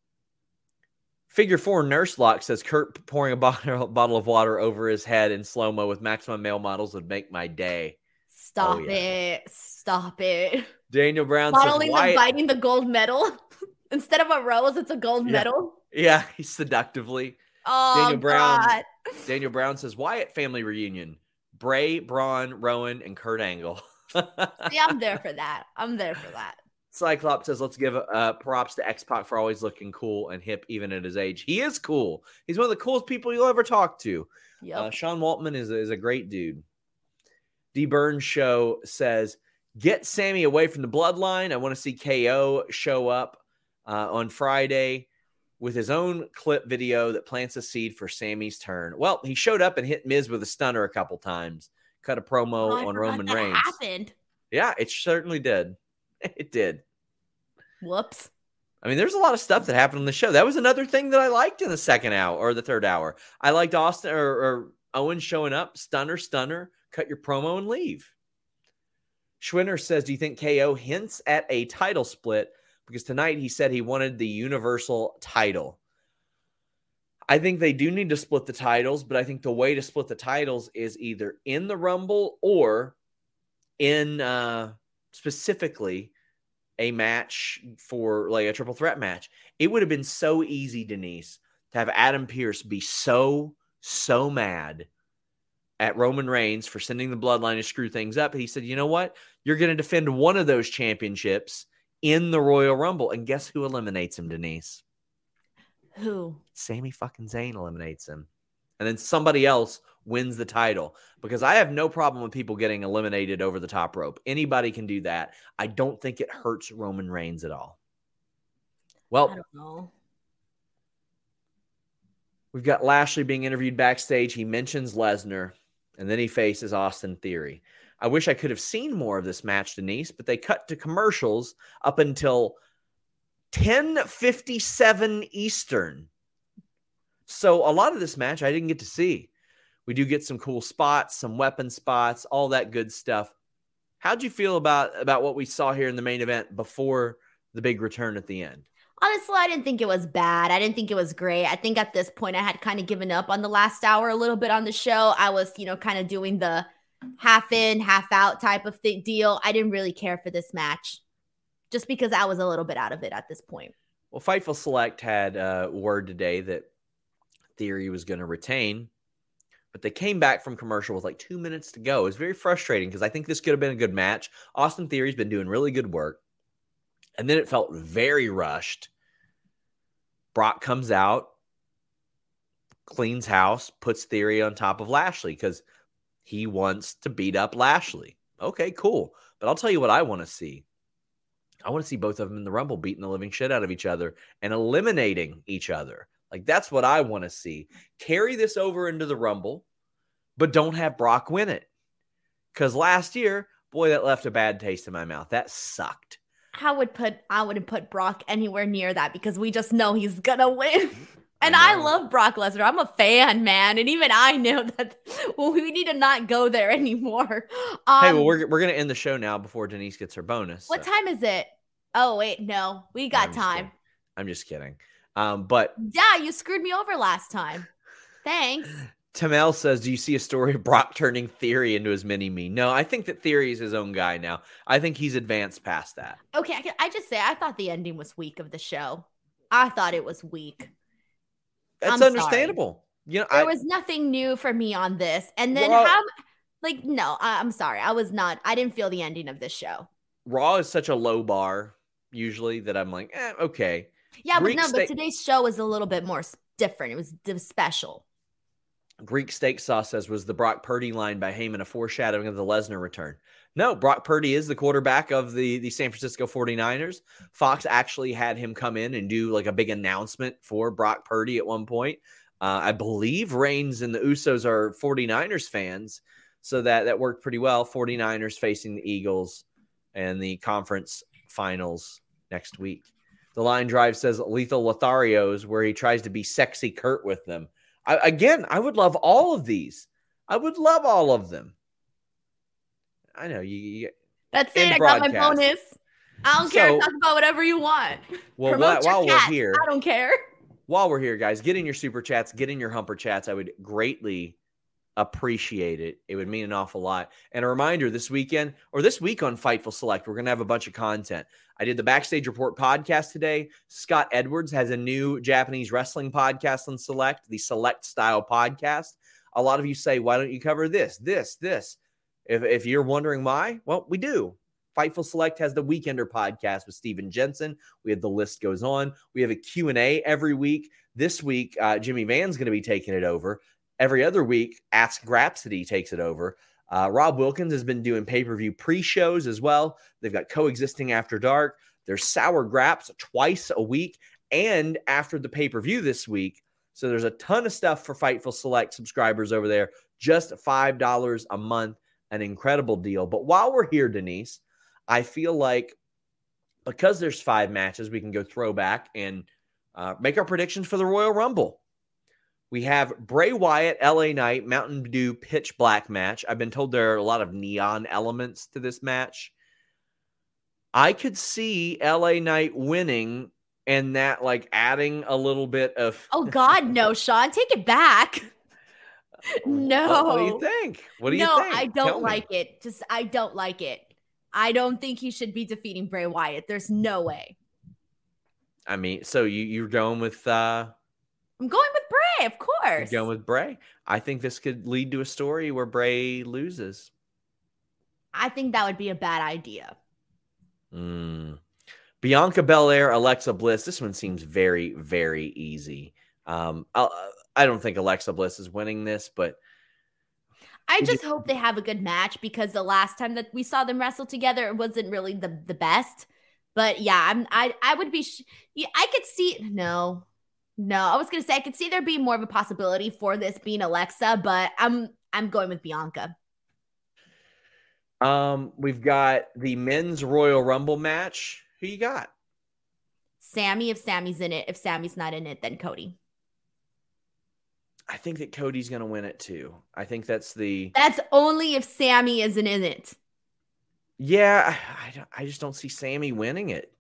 Figure four Nurse Lock says Kurt pouring a bottle, bottle of water over his head in slow-mo with maximum male models would make my day. Stop Oh, yeah. it. Stop it. Daniel Brown Modeling says, the Wyatt... biting the gold medal. Instead of a rose, it's a gold Yeah. medal. Yeah, he's seductively. Oh, Daniel Brown. God. Daniel Brown says, Wyatt family reunion. Bray, Braun, Rowan, and Kurt Angle. See, I'm there for that. I'm there for that. Cyclops says, let's give uh, props to X-Pac for always looking cool and hip even at his age. He is cool. He's one of the coolest people you'll ever talk to. Yep. Uh, Sean Waltman is, is a great dude. D. Burns Show says, get Sammy away from the bloodline. I want to see K O show up uh, on Friday with his own clip video that plants a seed for Sammy's turn. Well, he showed up and hit Miz with a stunner a couple times. Cut a promo Oh, I on forgot Roman that Reigns. happened. Yeah, it certainly did. It did. Whoops. I mean, there's a lot of stuff that happened on the show. That was another thing that I liked in the second hour or the third hour. I liked Austin or, or Owen showing up, stunner, stunner, cut your promo and leave. Schwinner says, do you think K O hints at a title split? Because tonight he said he wanted the Universal title. I think they do need to split the titles, but I think the way to split the titles is either in the Rumble or in uh, specifically a match for like a triple threat match. It would have been so easy, Denise, to have Adam Pearce be so, so mad at Roman Reigns for sending the bloodline to screw things up. And he said, you know what? You're going to defend one of those championships in the Royal Rumble. And guess who eliminates him, Denise? Who? Sami fucking Zayn eliminates him. And then somebody else wins the title. Because I have no problem with people getting eliminated over the top rope. Anybody can do that. I don't think it hurts Roman Reigns at all. Well, I don't know. We've got Lashley being interviewed backstage. He mentions Lesnar, and then he faces Austin Theory. I wish I could have seen more of this match, Denise, but they cut to commercials up until ten fifty-seven Eastern. So a lot of this match I didn't get to see. We do get some cool spots, some weapon spots, all that good stuff. How'd you feel about, about what we saw here in the main event before the big return at the end? Honestly, I didn't think it was bad. I didn't think it was great. I think at this point I had kind of given up on the last hour a little bit on the show. I was, you know, kind of doing the half in, half out type of th- deal. I didn't really care for this match just because I was a little bit out of it at this point. Well, Fightful Select had uh, word today that Theory was going to retain, but they came back from commercial with like two minutes to go. It was very frustrating because I think this could have been a good match. Austin Theory's been doing really good work. And then it felt very rushed. Brock comes out, cleans house, puts Theory on top of Lashley because he wants to beat up Lashley. Okay, cool. But I'll tell you what I want to see. I want to see both of them in the Rumble beating the living shit out of each other and eliminating each other. Like, that's what I want to see. Carry this over into the Rumble, but don't have Brock win it. Because last year, boy, that left a bad taste in my mouth. That sucked. I would put I wouldn't put Brock anywhere near that because we just know he's gonna win. And I, I love Brock Lesnar. I'm a fan, man. And even I know that well, we need to not go there anymore. Um, hey, well, we're we're gonna end the show now before Denise gets her bonus. What so. time is it? Oh wait, no, we got I'm time. Just I'm just kidding. Um, but yeah, you screwed me over last time. Thanks. Tamel says, do you see a story of Brock turning Theory into his mini-me? No, I think that Theory is his own guy now. I think he's advanced past that. Okay, I, can, I just say I thought the ending was weak of the show. I thought it was weak. That's I'm understandable. Sorry. You know, there I, was nothing new for me on this. And then Raw, how, like, no, I, I'm sorry. I was not, I didn't feel the ending of this show. Raw is such a low bar usually that I'm like, eh, okay. Yeah, Greek but no, steak, but today's show was a little bit more different. It was, it was special. Greek Steak Sauce says, was the Brock Purdy line by Heyman a foreshadowing of the Lesnar return? No, Brock Purdy is the quarterback of the, the San Francisco forty-niners. Fox actually had him come in and do like a big announcement for Brock Purdy at one point. Uh, I believe Reigns and the Usos are forty-niners fans, so that, that worked pretty well. forty-niners facing the Eagles and the conference finals next week. The Line Drive says Lethal Lotharios, where he tries to be sexy Kurt with them. I, again, I would love all of these. I would love all of them. I know you. you That's it. I got my bonus. I don't care. So, talk about whatever you want. Well, while, while we're here, I don't care. While we're here, guys, get in your super chats, get in your humper chats. I would greatly appreciate it. It would mean an awful lot. And a reminder, this weekend or this week on Fightful Select, we're going to have a bunch of content. I did the Backstage Report podcast today. Scott Edwards has a new Japanese wrestling podcast on Select, the Select Style podcast. A lot of you say, why don't you cover this, this, this? If, if you're wondering why, well, we do. Fightful Select has the Weekender podcast with Steven Jensen. We have The List Goes On. We have a Q and A every week. This week, uh, Jimmy Van's going to be taking it over. Every other week, Ask Grapsody takes it over. Uh, Rob Wilkins has been doing pay-per-view pre-shows as well. They've got Coexisting After Dark. There's Sour Graps twice a week and after the pay-per-view this week. So there's a ton of stuff for Fightful Select subscribers over there. Just five dollars a month. An incredible deal. But while we're here, Denise, I feel like because there's five matches, we can go throwback and uh, make our predictions for the Royal Rumble. We have Bray Wyatt, L A Knight, Mountain Dew pitch black match. I've been told there are a lot of neon elements to this match. I could see L A Knight winning and that like adding a little bit of... Oh, God, no, Sean. Take it back. No. What, what do you think? What do you no, think? I don't Tell like me. it. Just, I don't like it. I don't think he should be defeating Bray Wyatt. There's no way. I mean, so you, you're going with... Uh, I'm going with Bray, of course. You're going with Bray. I think this could lead to a story where Bray loses. I think that would be a bad idea. Mm. Bianca Belair, Alexa Bliss. This one seems very, very easy. Um, I'll, I don't think Alexa Bliss is winning this, but I just hope they have a good match because the last time that we saw them wrestle together, it wasn't really the, the best. But yeah, I'm I I would be sh- yeah, I could see no. No, I was gonna say I could see there being more of a possibility for this being Alexa, but I'm I'm going with Bianca. Um, we've got the men's Royal Rumble match. Who you got? Sammy, if Sammy's in it. If Sammy's not in it, then Cody. I think that Cody's going to win it too. I think that's the... That's only if Sammy isn't in it. Yeah, I, I, don't, I just don't see Sammy winning it.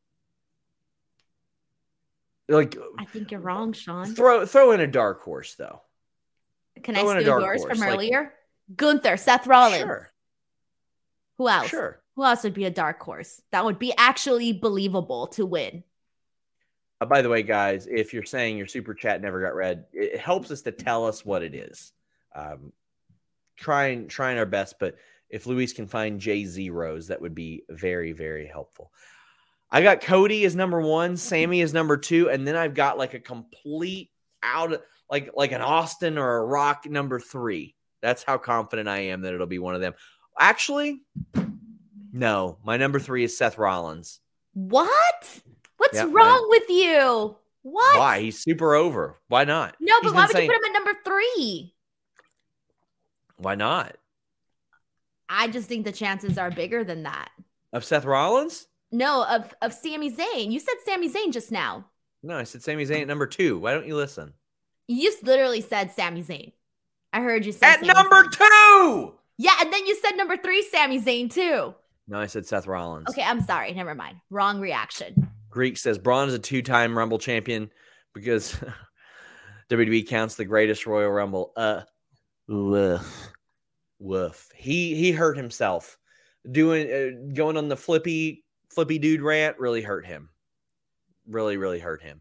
Like, I think you're wrong, Sean. Throw throw in a dark horse, though. Can throw I steal yours horse. from like, earlier? Gunther, Seth Rollins. Sure. Who else? Sure. Who else would be a dark horse? That would be actually believable to win. Uh, by the way, guys, if you're saying your super chat never got read, it helps us to tell us what it is. Um, trying trying our best, but if Luis can find J zeros, that would be very, very helpful. I got Cody as number one, Sammy as number two, and then I've got like a complete out, like like an Austin or a Rock number three. That's how confident I am that it'll be one of them. Actually, no, my number three is Seth Rollins. What? What's Yep, wrong I, with you? What? Why? He's super over. Why not? No, but He's why been would saying, you put him at number three? Why not? I just think the chances are bigger than that. Of Seth Rollins? No, of of Sami Zayn. You said Sami Zayn just now. No, I said Sami Zayn at number two. Why don't you listen? You just literally said Sami Zayn. I heard you say At Sami number Zayn. two! Yeah, and then you said number three, Sami Zayn too. No, I said Seth Rollins. Okay, I'm sorry. Never mind. Wrong reaction. Greek says Braun is a two-time Rumble champion because W W E counts the greatest Royal Rumble. Uh, woof, woof. He he hurt himself doing uh, going on the flippy flippy dude rant. Really hurt him. Really really hurt him.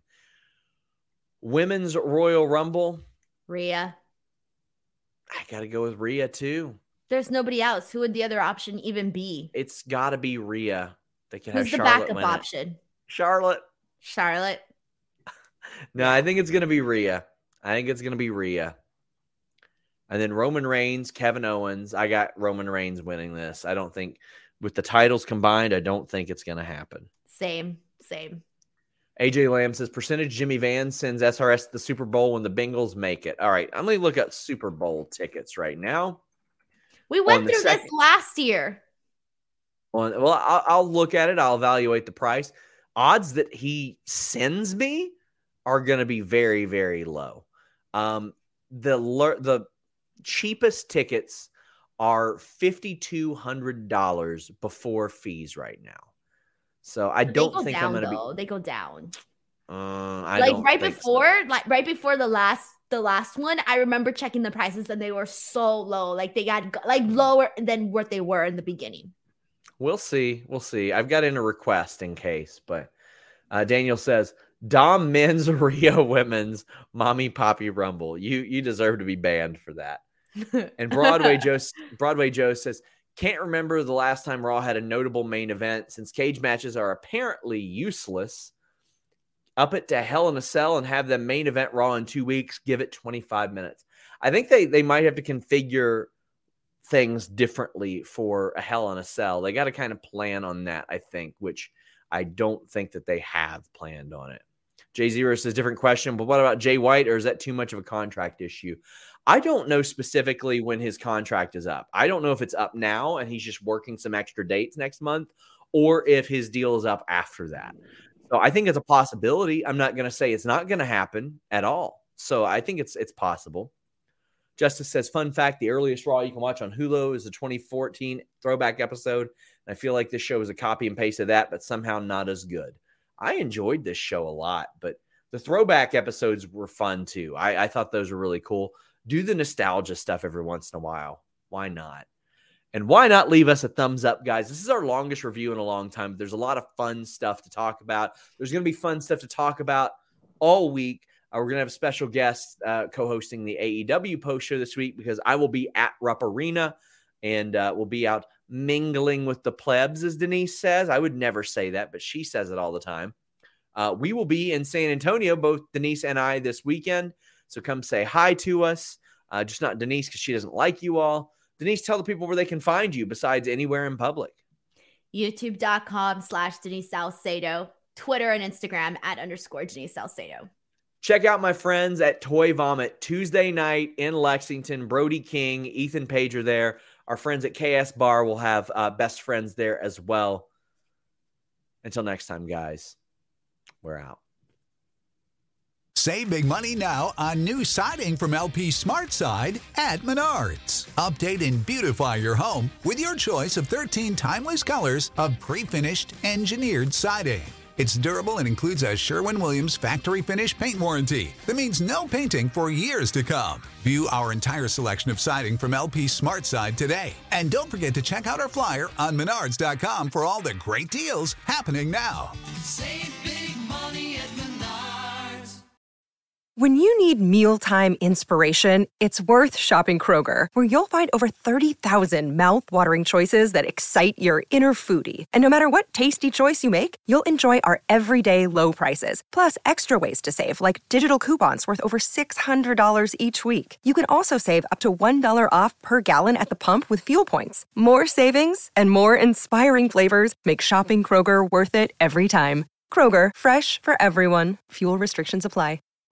Women's Royal Rumble. Rhea. I gotta go with Rhea too. There's nobody else. Who would the other option even be? It's gotta be Rhea. They can Who's have the Charlotte backup win option? it. Charlotte. Charlotte. No, I think it's gonna be Rhea. I think it's gonna be Rhea. And then Roman Reigns, Kevin Owens. I got Roman Reigns winning this. I don't think with the titles combined, I don't think it's gonna happen. Same, same. A J Lamb says, percentage Jimmy Van sends S R S to the Super Bowl when the Bengals make it. All right, I'm going to look at Super Bowl tickets right now. We went through second, this last year. On, well, I'll, I'll look at it. I'll evaluate the price. Odds that he sends me are going to be very, very low. Um, the the cheapest tickets are five thousand two hundred dollars before fees right now. So I don't think down, I'm going to be. They go down. Uh, I like don't right think before, so. like right before the last, the last one. I remember checking the prices and they were so low. Like they got like lower than what they were in the beginning. We'll see. We'll see. I've got in a request in case, but uh, Daniel says Dom men's Rio women's mommy poppy rumble. You you deserve to be banned for that. And Broadway Joe Broadway Joe says. Can't remember the last time Raw had a notable main event since cage matches are apparently useless. Up it to Hell in a Cell and have them main event Raw in two weeks. Give it twenty-five minutes. I think they, they might have to configure things differently for a Hell in a Cell. They got to kind of plan on that, I think, which I don't think that they have planned on it. Jay Zero says different question, but what about Jay White, or is that too much of a contract issue? I don't know specifically when his contract is up. I don't know if it's up now and he's just working some extra dates next month, or if his deal is up after that. So I think it's a possibility. I'm not going to say it's not going to happen at all. So I think it's it's possible. Justice says, fun fact, the earliest Raw you can watch on Hulu is the twenty fourteen throwback episode. And I feel like this show is a copy and paste of that, but somehow not as good. I enjoyed this show a lot, but the throwback episodes were fun too. I, I thought those were really cool. Do the nostalgia stuff every once in a while. Why not? And why not leave us a thumbs up, guys? This is our longest review in a long time. But there's a lot of fun stuff to talk about. There's going to be fun stuff to talk about all week. Uh, we're going to have a special guest uh, co-hosting the A E W post show this week because I will be at Rupp Arena and uh, we'll be out mingling with the plebs, as Denise says. I would never say that, but she says it all the time. Uh, we will be in San Antonio, both Denise and I, this weekend. So come say hi to us. Uh, just not Denise because she doesn't like you all. Denise, tell the people where they can find you besides anywhere in public. YouTube.com slash Denise Salcedo. Twitter and Instagram at underscore Denise Salcedo. Check out my friends at Toy Vomit Tuesday night in Lexington. Brody King, Ethan Page are there. Our friends at K S Bar will have uh, best friends there as well. Until next time, guys, we're out. Save big money now on new siding from L P SmartSide at Menards. Update and beautify your home with your choice of thirteen timeless colors of pre-finished engineered siding. It's durable and includes a Sherwin-Williams factory finish paint warranty that means no painting for years to come. View our entire selection of siding from L P SmartSide today. And don't forget to check out our flyer on menards dot com for all the great deals happening now. Save big money at Menards. When you need mealtime inspiration, it's worth shopping Kroger, where you'll find over thirty thousand mouth-watering choices that excite your inner foodie. And no matter what tasty choice you make, you'll enjoy our everyday low prices, plus extra ways to save, like digital coupons worth over six hundred dollars each week. You can also save up to one dollar off per gallon at the pump with fuel points. More savings and more inspiring flavors make shopping Kroger worth it every time. Kroger, fresh for everyone. Fuel restrictions apply.